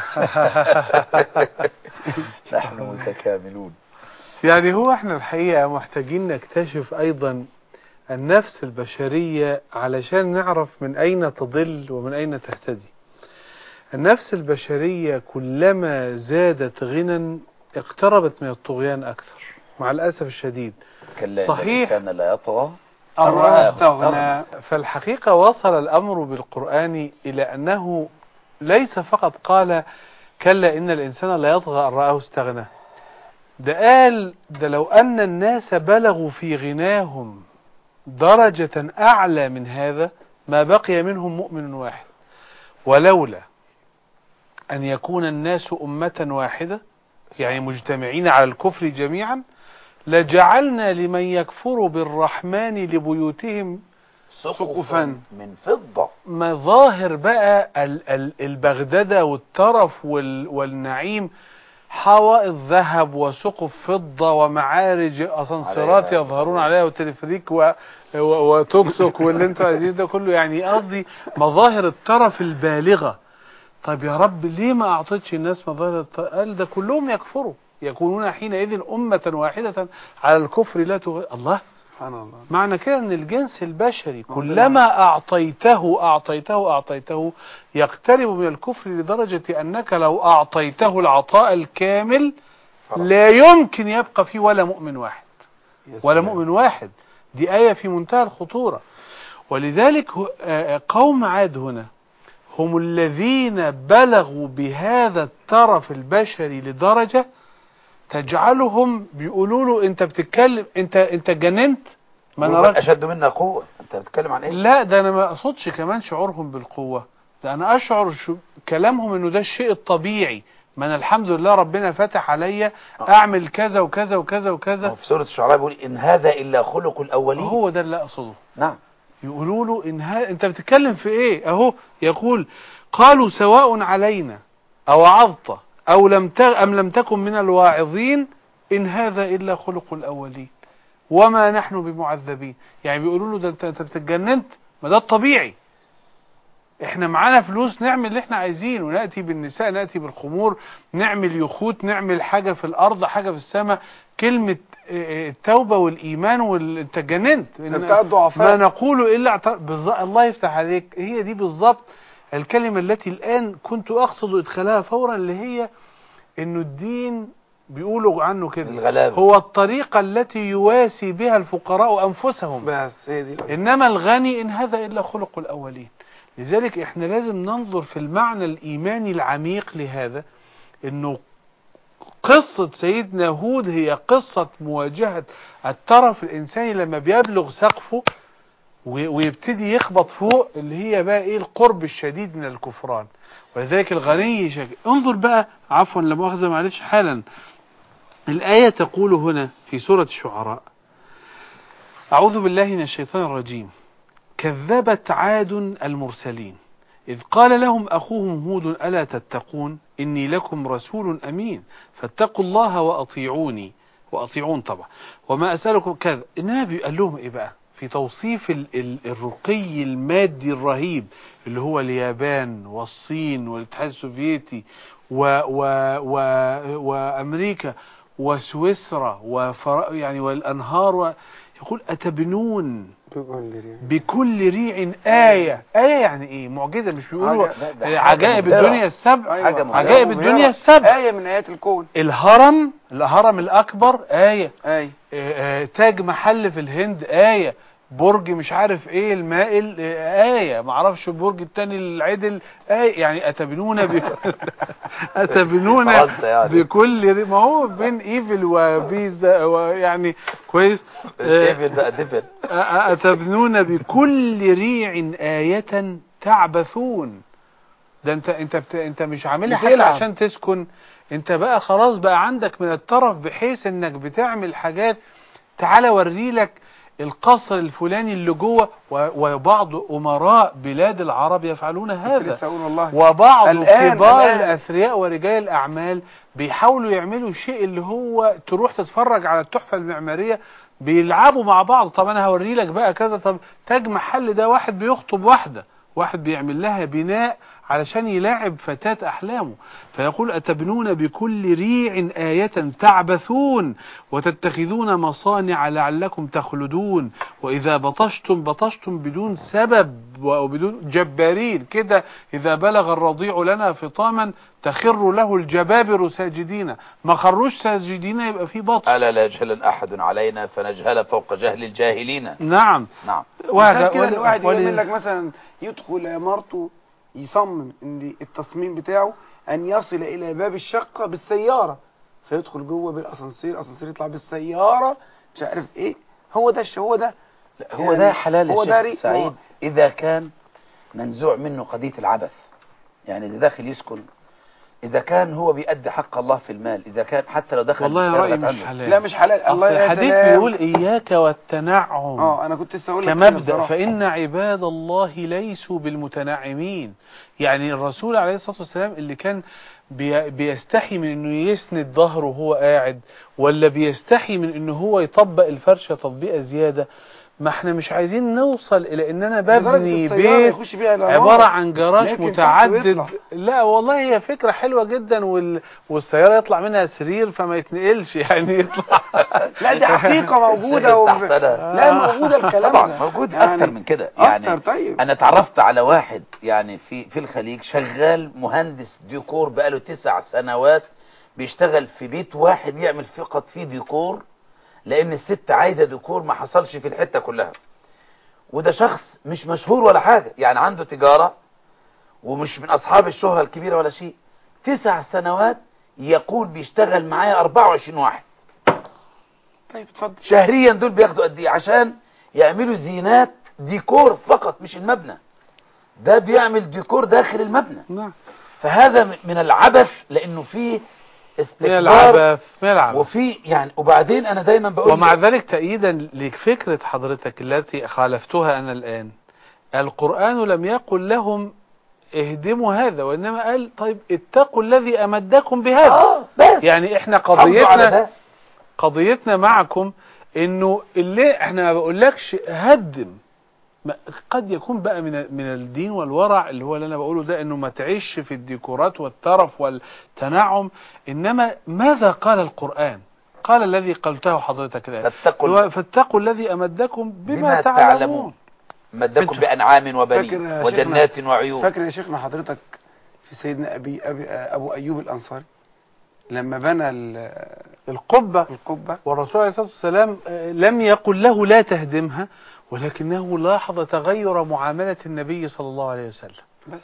نحن متكاملون. يعني هو احنا الحقيقة محتاجين نكتشف ايضا النفس البشرية علشان نعرف من اين تضل ومن اين تهتدي. النفس البشرية كلما زادت غنى اقتربت من الطغيان اكثر مع الاسف الشديد. كلا صحيح كان لا يطغى الرأى استغنى. فالحقيقة وصل الامر بالقرآن الى انه ليس فقط قال كلا إن الإنسان لا يطغى أن رآه استغنى، ده قال ده لو أن الناس بلغوا في غناهم درجة أعلى من هذا ما بقي منهم مؤمن واحد، ولولا أن يكون الناس أمة واحدة يعني مجتمعين على الكفر جميعا لجعلنا لمن يكفر بالرحمن لبيوتهم سقفا من فضة. مظاهر بقى البغددة والترف والنعيم حوائط ذهب وسقف فضة ومعارج أسانسيرات عليها. يظهرون عليها وتلفريك و... و... وتوك توك واللي انتوا عايزين ده كله، يعني قصدي مظاهر الترف البالغة. طيب يا رب ليه ما أعطيتش الناس مظاهر الترف؟ قال ده كلهم يكفروا، يكونون حينئذ أمة واحدة على الكفر لا تغير. الله، سبحان الله. معنى كده ان الجنس البشري كلما اعطيته اعطيته اعطيته يقترب من الكفر، لدرجة انك لو اعطيته العطاء الكامل لا يمكن يبقى فيه ولا مؤمن واحد، ولا مؤمن واحد. دي آية في منتهى الخطورة. ولذلك قوم عاد هنا هم الذين بلغوا بهذا الترف البشري لدرجة تجعلهم بيقولوا له انت بتتكلم، انت انت جننت. ما نراك اشد منا قوه، انت بتتكلم عن ايه؟ لا ده انا ما اقصدش كمان شعورهم بالقوه، ده انا اشعر شو كلامهم انه ده الشيء الطبيعي. ما انا الحمد لله ربنا فتح عليا اعمل كذا وكذا وكذا وكذا. في سوره الشعراء بيقول ان هذا الا خلق الاولين. هو ده اللي اقصده. نعم. يقولوا له ان ها... انت بتتكلم في ايه؟ اهو يقول قالوا سواء علينا اوعظت او لم ت... ام لم تكن من الواعظين ان هذا الا خلق الاولين وما نحن بمعذبين. يعني بيقولوا له ده انت انت اتجننت، ما ده الطبيعي. احنا معانا فلوس نعمل اللي احنا عايزينه، ناتي بالنساء، ناتي بالخمور، نعمل يخوت، نعمل حاجه في الارض، حاجه في السماء. كلمه التوبه والايمان وال... انت اتجننت. ما نقول الا اعت... بالز... الله يفتح عليك. هي دي بالظبط الكلمه التي الان كنت اقصد ادخالها فورا، اللي هي انه الدين بيقولوا عنه كده هو الطريقة التي يواسي بها الفقراء أنفسهم، بس هي دي. إنما الغني إن هذا إلا خلق الأولين. لذلك إحنا لازم ننظر في المعنى الإيماني العميق لهذا، إنه قصة سيدنا هود هي قصة مواجهة الترف الإنساني لما بيبلغ سقفه ويبتدي يخبط فوق، اللي هي بقى إيه القرب الشديد من الكفران. ولذلك الغني شك... انظر بقى، عفوا لا مؤاخذة معلش حالا، الآية تقول هنا في سورة الشعراء: أعوذ بالله من الشيطان الرجيم. كذبت عاد المرسلين إذ قال لهم أخوهم هود ألا تتقون إني لكم رسول أمين فاتقوا الله وأطيعوني، وأطيعون طبعا وما أسألكم كذا. النبي قال لهم إيه بقى في توصيف ال ال الرقي المادي الرهيب اللي هو اليابان والصين والاتحاد السوفيتي و و و وأمريكا وسويسرا وفر يعني والأنهار و يقول أتبنون بكل ريع آية. آية يعني إيه؟ معجزة. مش بيقولوا عجائب الدنيا السبع؟ أيوة. عجائب الدنيا السبع، آية من آيات الكون. الهرم الهرم الأكبر آية. آية. آه تاج محل في الهند آية. برج مش عارف ايه المائل آية. معرفش البرج التاني العدل آية. يعني أتبنون بكل أتبنون بكل ما هو بين ايفل وبيزا ويعني كويس. ايفل بقى ديفل. أتبنون بكل ريع آية تعبثون. ده انت انت بت... انت مش عاملها حاجة عشان تسكن، انت بقى خلاص بقى عندك من الترف بحيث انك بتعمل حاجات. تعالى وريلك القصر الفلاني اللي جوه، وبعض أمراء بلاد العرب يفعلون هذا، وبعض كبار الأثرياء ورجال الأعمال بيحاولوا يعملوا شيء اللي هو تروح تتفرج على التحفة المعمارية بيلعبوا مع بعض. طب أنا هوري لك بقى كذا. طب تاج محل ده واحد بيخطب واحدة، واحد بيعمل لها بناء علشان يلاعب فتاة أحلامه. فيقول أتبنون بكل ريع آية تعبثون وتتخذون مصانع لعلكم تخلدون وإذا بطشتم بطشتم بدون سبب وبدون جبارين كده. إذا بلغ الرضيع لنا فطاما تخر له الجبابر ساجدين. ما خروش ساجدين يبقى في بطش. ألا لا يجهل أحد علينا فنجهل فوق جهل الجاهلين. نعم نعم. وهذا كده الواحد يعمل لك مثلا يدخل مرته يصمم ان التصميم بتاعه ان يصل الى باب الشقة بالسيارة، فيدخل جوه بالاسانسير، اسانسير يطلع بالسيارة مش عارف ايه. هو ده هو ده لا هو يعني ده حلال هو ده سعيد اذا كان منزوع منه قضية العبث. يعني اللي داخل يسكن إذا كان هو بيأدي حق الله في المال، إذا كان حتى لو دخل والله بالشارع رأيي مش عنده. حلال. لا مش حلال. أصل الله يا الحديث سلام. بيقول إياك والتنعم اه انا كنت لسه اقول لك كده كمبدأ، بصراحة. فإن عباد الله ليسوا بالمتنعمين. يعني الرسول عليه الصلاة والسلام اللي كان بي بيستحي من انه يسند ظهره وهو قاعد، ولا بيستحي من انه هو يطبق الفرشة تطبيقة زيادة، ما احنا مش عايزين نوصل الى ان انا ببني بيت عبارة عن جراج متعدد. لا والله هي فكرة حلوة جدا، وال... والسيارة يطلع منها سرير فما يتنقلش يعني يطلع. لا دي حقيقة موجودة و... لا موجودة الكلام طبعا ده. موجود يعني اكتر من كده يعني. أكتر. طيب انا اتعرفت على واحد يعني في في الخليج شغال مهندس ديكور بقاله تسع سنوات، بيشتغل في بيت واحد يعمل فقط فيه ديكور، لان الست عايزة ديكور ما حصلش في الحتة كلها. وده شخص مش مشهور ولا حاجة، يعني عنده تجارة ومش من اصحاب الشهرة الكبيرة ولا شيء. تسع سنوات يقول بيشتغل معايا أربعة وعشرين واحد. طيب اتفضل. شهريا دول بياخدوا قد ايه عشان يعملوا زينات ديكور فقط مش المبنى، ده بيعمل ديكور داخل المبنى. نعم. فهذا من العبث، لانه فيه من استكبار العبث من العبث وفي يعني. وبعدين انا دايما بقول، ومع ذلك تأييدا لفكرة حضرتك التي خالفتها أنا الآن، القرآن لم يقل لهم اهدموا هذا، وإنما قال طيب اتقوا الذي أمدكم بهذا. اه بس يعني احنا حافظوا على قضيتنا ده. قضيتنا معكم انه اللي احنا ما بقولكش هدم، ما- قد يكون بقى من من الدين والورع اللي هو اللي انا بقوله ده، انه ما تعيش في الديكورات والترف والتنعم. انما ماذا قال القرآن؟ قال الذي قلته حضرتك الآن، فاتقوا هو فاتقوا الذي أمدكم بما بما تعلمون. تعلمون. مدكم فانت- بأنعام فاكر وبنين يا وجنات شيخنا- وعيون. فاكر يا شيخنا حضرتك في سيدنا أبي, أبي أبو أيوب الأنصاري لما بنى ال- القبة، القبة؟ والرسول عليه الصلاة والسلام آه، لم يقل له لا تهدمها، ولكنه لاحظ تغير معاملة النبي صلى الله عليه وسلم. بس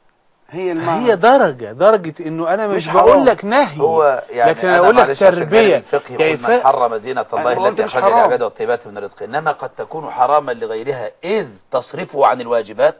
هي المعنى. هي درجة درجة انه انا مش, مش بقول حرام. لك نهي، هو يعني لكن انا اقول لك تربية. الفقه يعني يقول من حرم زينة الله أنا قلت التي مش أخرج حرام. العباد والطيبات من الرزق، إنما قد تكون حراما لغيرها إذ تصرفه عن الواجبات.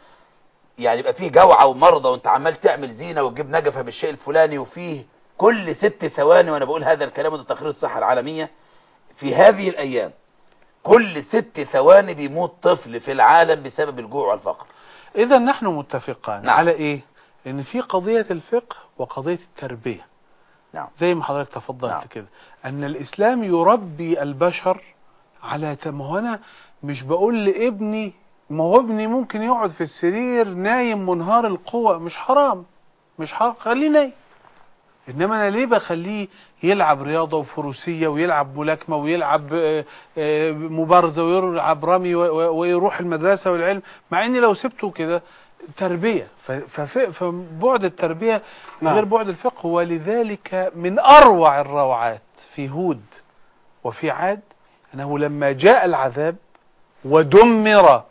يعني يبقى فيه جوعة ومرضى وانت عمال تعمل زينة وتجيب نجفة بالشيء الفلاني، وفيه كل ست ثواني، وانا بقول هذا الكلام وده تقرير الصحة العالمية في هذه الأيام، كل ست ثواني بيموت طفل في العالم بسبب الجوع والفقر. اذا نحن متفقان نعم. على ايه؟ ان في قضية الفقه وقضية التربية. نعم. زي ما حضرتك تفضلت نعم. كده، ان الاسلام يربي البشر على ت- ما هو انا مش بقول لابني، ما هو ابني ممكن يقعد في السرير نايم منهار القوة، مش حرام، مش حرام، خليه نايم. انما انا ليه بخليه يلعب رياضة وفروسية ويلعب ملاكمة ويلعب آه، آه، مبارزة ويلعب رمي و- و- ويروح المدرسة والعلم، مع اني لو سبته كده تربية. ف- فف- فبعد التربية نعم. غير بعد الفقه. ولذلك من اروع الروعات في هود وفي عاد انه لما جاء العذاب ودمر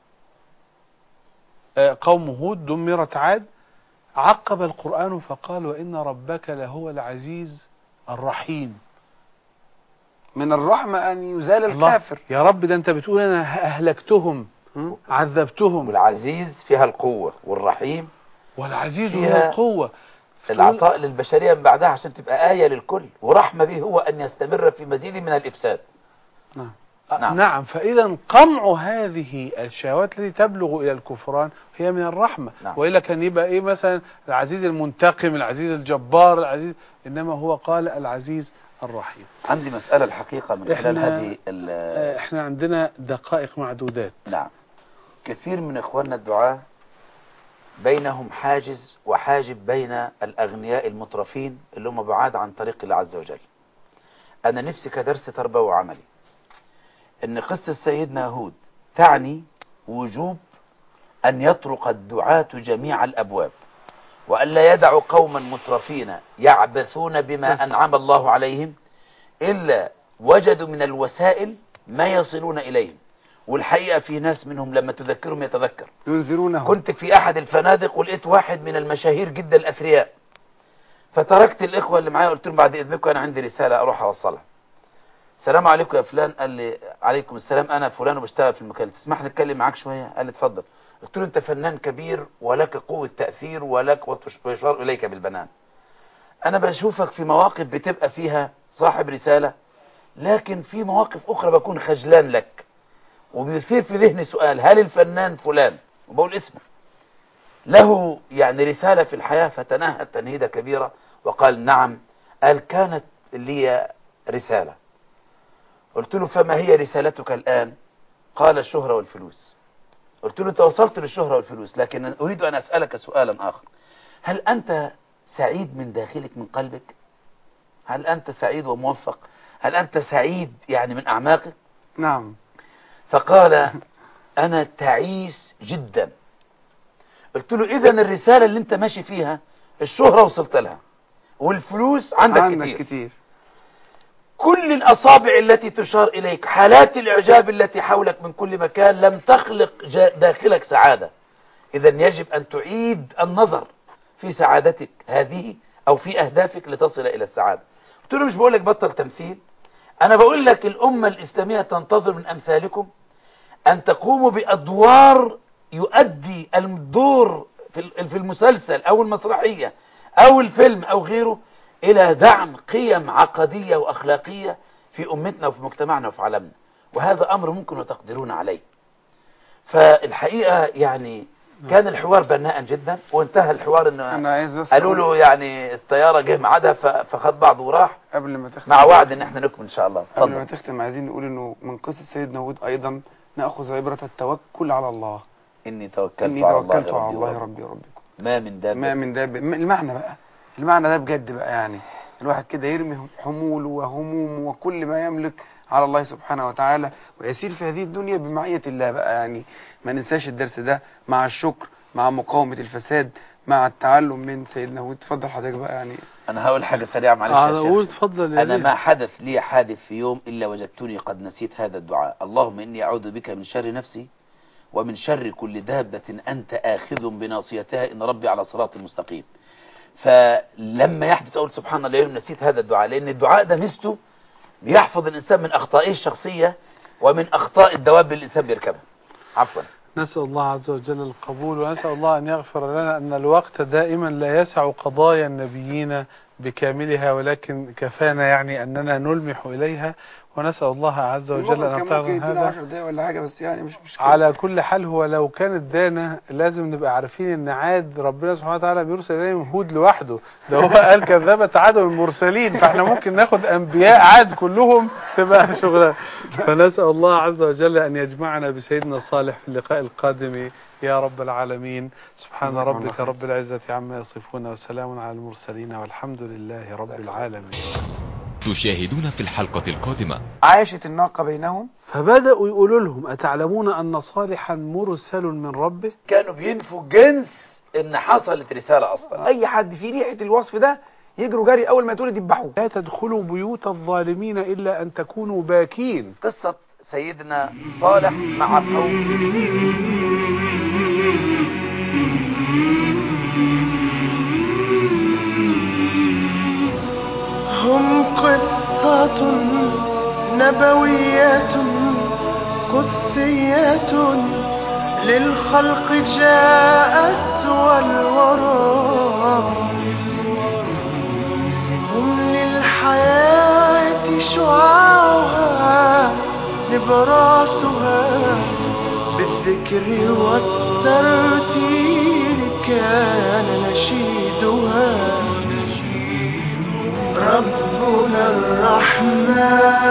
آه، قوم هود، دمرت عاد، عقب القرآن فقال وإن ربك لهو العزيز الرحيم. من الرحمة أن يزال الله، الكافر. يا رب ده أنت بتقول أنا أهلكتهم م? عذبتهم، والعزيز فيها القوة، والرحيم والعزيز هو فيها القوة. العطاء للبشرية من بعدها عشان تبقى آية للكل، ورحمة به هو أن يستمر في مزيد من الإفساد. نعم. نعم. نعم. فإذا قمع هذه الشهوات التي تبلغ إلى الكفران هي من الرحمة. نعم. وإلا كان يبقى إيه مثلا العزيز المنتقم، العزيز الجبار، العزيز، إنما هو قال العزيز الرحيم. عندي مسألة الحقيقة من خلال إحنا- هذه ال- احنا عندنا دقائق معدودات. نعم. كثير من إخواننا الدعاة بينهم حاجز وحاجب بين الأغنياء المترفين اللي هم بعاد عن طريق الله عز وجل. أنا نفسي كدرس تربوي وعملي إن قصة سيدنا هود تعني وجوب أن يطرق الدعاة جميع الأبواب، وألا يدعوا قوما مترفين يعبثون بما أنعم الله عليهم إلا وجدوا من الوسائل ما يصلون إليهم. والحقيقة في ناس منهم لما تذكرهم يتذكر. ينذرونه. كنت في أحد الفنادق ولقيت واحد من المشاهير جدا الأثرياء، فتركت الإخوة اللي معايا قلت لهم بعد إذنكم أنا عندي رسالة أروح أوصلها. السلام عليكم يا فلان. قال لي عليكم السلام، أنا فلان وبشتغل في المكان، تسمح لي أتكلم معاك شوية؟ قال لي اتفضل. قلت له أنت فنان كبير ولك قوة تأثير ولك ويشار إليك بالبنان، أنا بشوفك في مواقف بتبقى فيها صاحب رسالة، لكن في مواقف أخرى بكون خجلان لك، وبيثير في ذهني سؤال: هل الفنان فلان، وبقول اسمه، له يعني رسالة في الحياة؟ فتنهد تنهيدة كبيرة وقال: نعم. قال: كانت لي رسالة. قلت له: فما هي رسالتك الآن؟ قال: الشهرة والفلوس. قلت له: انت وصلت للشهرة والفلوس، لكن أريد أن أسألك سؤالا آخر: هل أنت سعيد من داخلك من قلبك؟ هل أنت سعيد وموفق؟ هل أنت سعيد يعني من أعماقك؟ نعم. فقال: أنا تعيس جدا. قلت له: إذا الرسالة اللي أنت ماشي فيها الشهرة وصلت لها، والفلوس عندك, عندك كتير. كتير. كل الأصابع التي تشار إليك، حالات الإعجاب التي حولك من كل مكان، لم تخلق داخلك سعادة. إذا يجب أن تعيد النظر في سعادتك هذه أو في أهدافك لتصل إلى السعادة. قلت له: مش بقول لك بطل تمثيل، أنا بقول لك الأمة الإسلامية تنتظر من أمثالكم أن تقوموا بأدوار يؤدي الدور في المسلسل أو المسرحية أو الفيلم أو غيره إلى دعم قيم عقدية وأخلاقية في أمتنا وفي مجتمعنا وفي عالمنا، وهذا أمر ممكن وتقدرون عليه. فالحقيقة يعني كان الحوار بناء جدا، وانتهى الحوار انه قالوا له يعني الطيارة جه ميعادها فخد بعضه وراح. قبل ما تختم، مع وعد ان احنا نكمل ان شاء الله. قبل ما تختم عايزين نقول انه من قصة سيدنا هود ايضا نأخذ عبرة التوكل على الله. اني توكلت, إني على, توكلت الله على ربي الله ربي وربكم ما من دابة ما من دابة. المعنى بقى، المعنى ده بجد بقى، يعني الواحد كده يرمي حموله وهمومه وكل ما يملك على الله سبحانه وتعالى، ويسير في هذه الدنيا بمعية الله بقى. يعني ما ننساش الدرس ده مع الشكر، مع مقاومة الفساد، مع التعلم من سيدنا هود. اتفضل حضرتك بقى. يعني انا هقول حاجة سريعة معلش آه يا شيخ. قول اتفضل. انا ما حدث لي حادث في يوم الا وجدتني قد نسيت هذا الدعاء: اللهم اني اعوذ بك من شر نفسي ومن شر كل دابة أنت آخذ بناصيتها إن ربي على صراط مستقيم. فلما يحدث أقول سبحان الله، اليوم نسيت هذا الدعاء، لأن الدعاء ده ميزته بيحفظ الإنسان من أخطائه الشخصية ومن أخطاء الدواب اللي الإنسان بيركبها. عفوا. نسأل الله عز وجل القبول، ونسأل الله أن يغفر لنا أن الوقت دائما لا يسع قضايا النبيين بكاملها، ولكن كفانا يعني أننا نلمح إليها، ونسأل الله عز وجل أن يعطينا هذا. عشر دقايق ولا حاجة بس، يعني مش مشكلة. على كل حال هو لو كان ادانا لازم نبقى عارفين ان عاد ربنا سبحانه وتعالى بيرسل اليهم هود لوحده، ده هو قال كذبت عاد المرسلين، فاحنا ممكن ناخد انبياء عاد كلهم تبقى شغلة. فنسأل الله عز وجل ان يجمعنا بسيدنا صالح في اللقاء القادم يا رب العالمين. سبحان ربك رب العزة عما يصفون، وسلام على المرسلين، والحمد لله رب العالمين. تشاهدون في الحلقة القادمة: عاشت الناقة بينهم فبدأوا يقولوا لهم: أتعلمون أن صالحا مرسل من ربه؟ كانوا بينفوا جنس إن حصلت رسالة أصلا. أي حد في ريحة الوصف ده يجروا جري، أول ما يتولد يذبحوه. لا تدخلوا بيوت الظالمين إلا أن تكونوا باكين. قصة سيدنا صالح مع قوم. هم قصة نبوية قدسية للخلق جاءت والورى، هم للحياة شعاعها نبراسها، بالذكر والترتيل كان نشيدها. ربنا الرحمن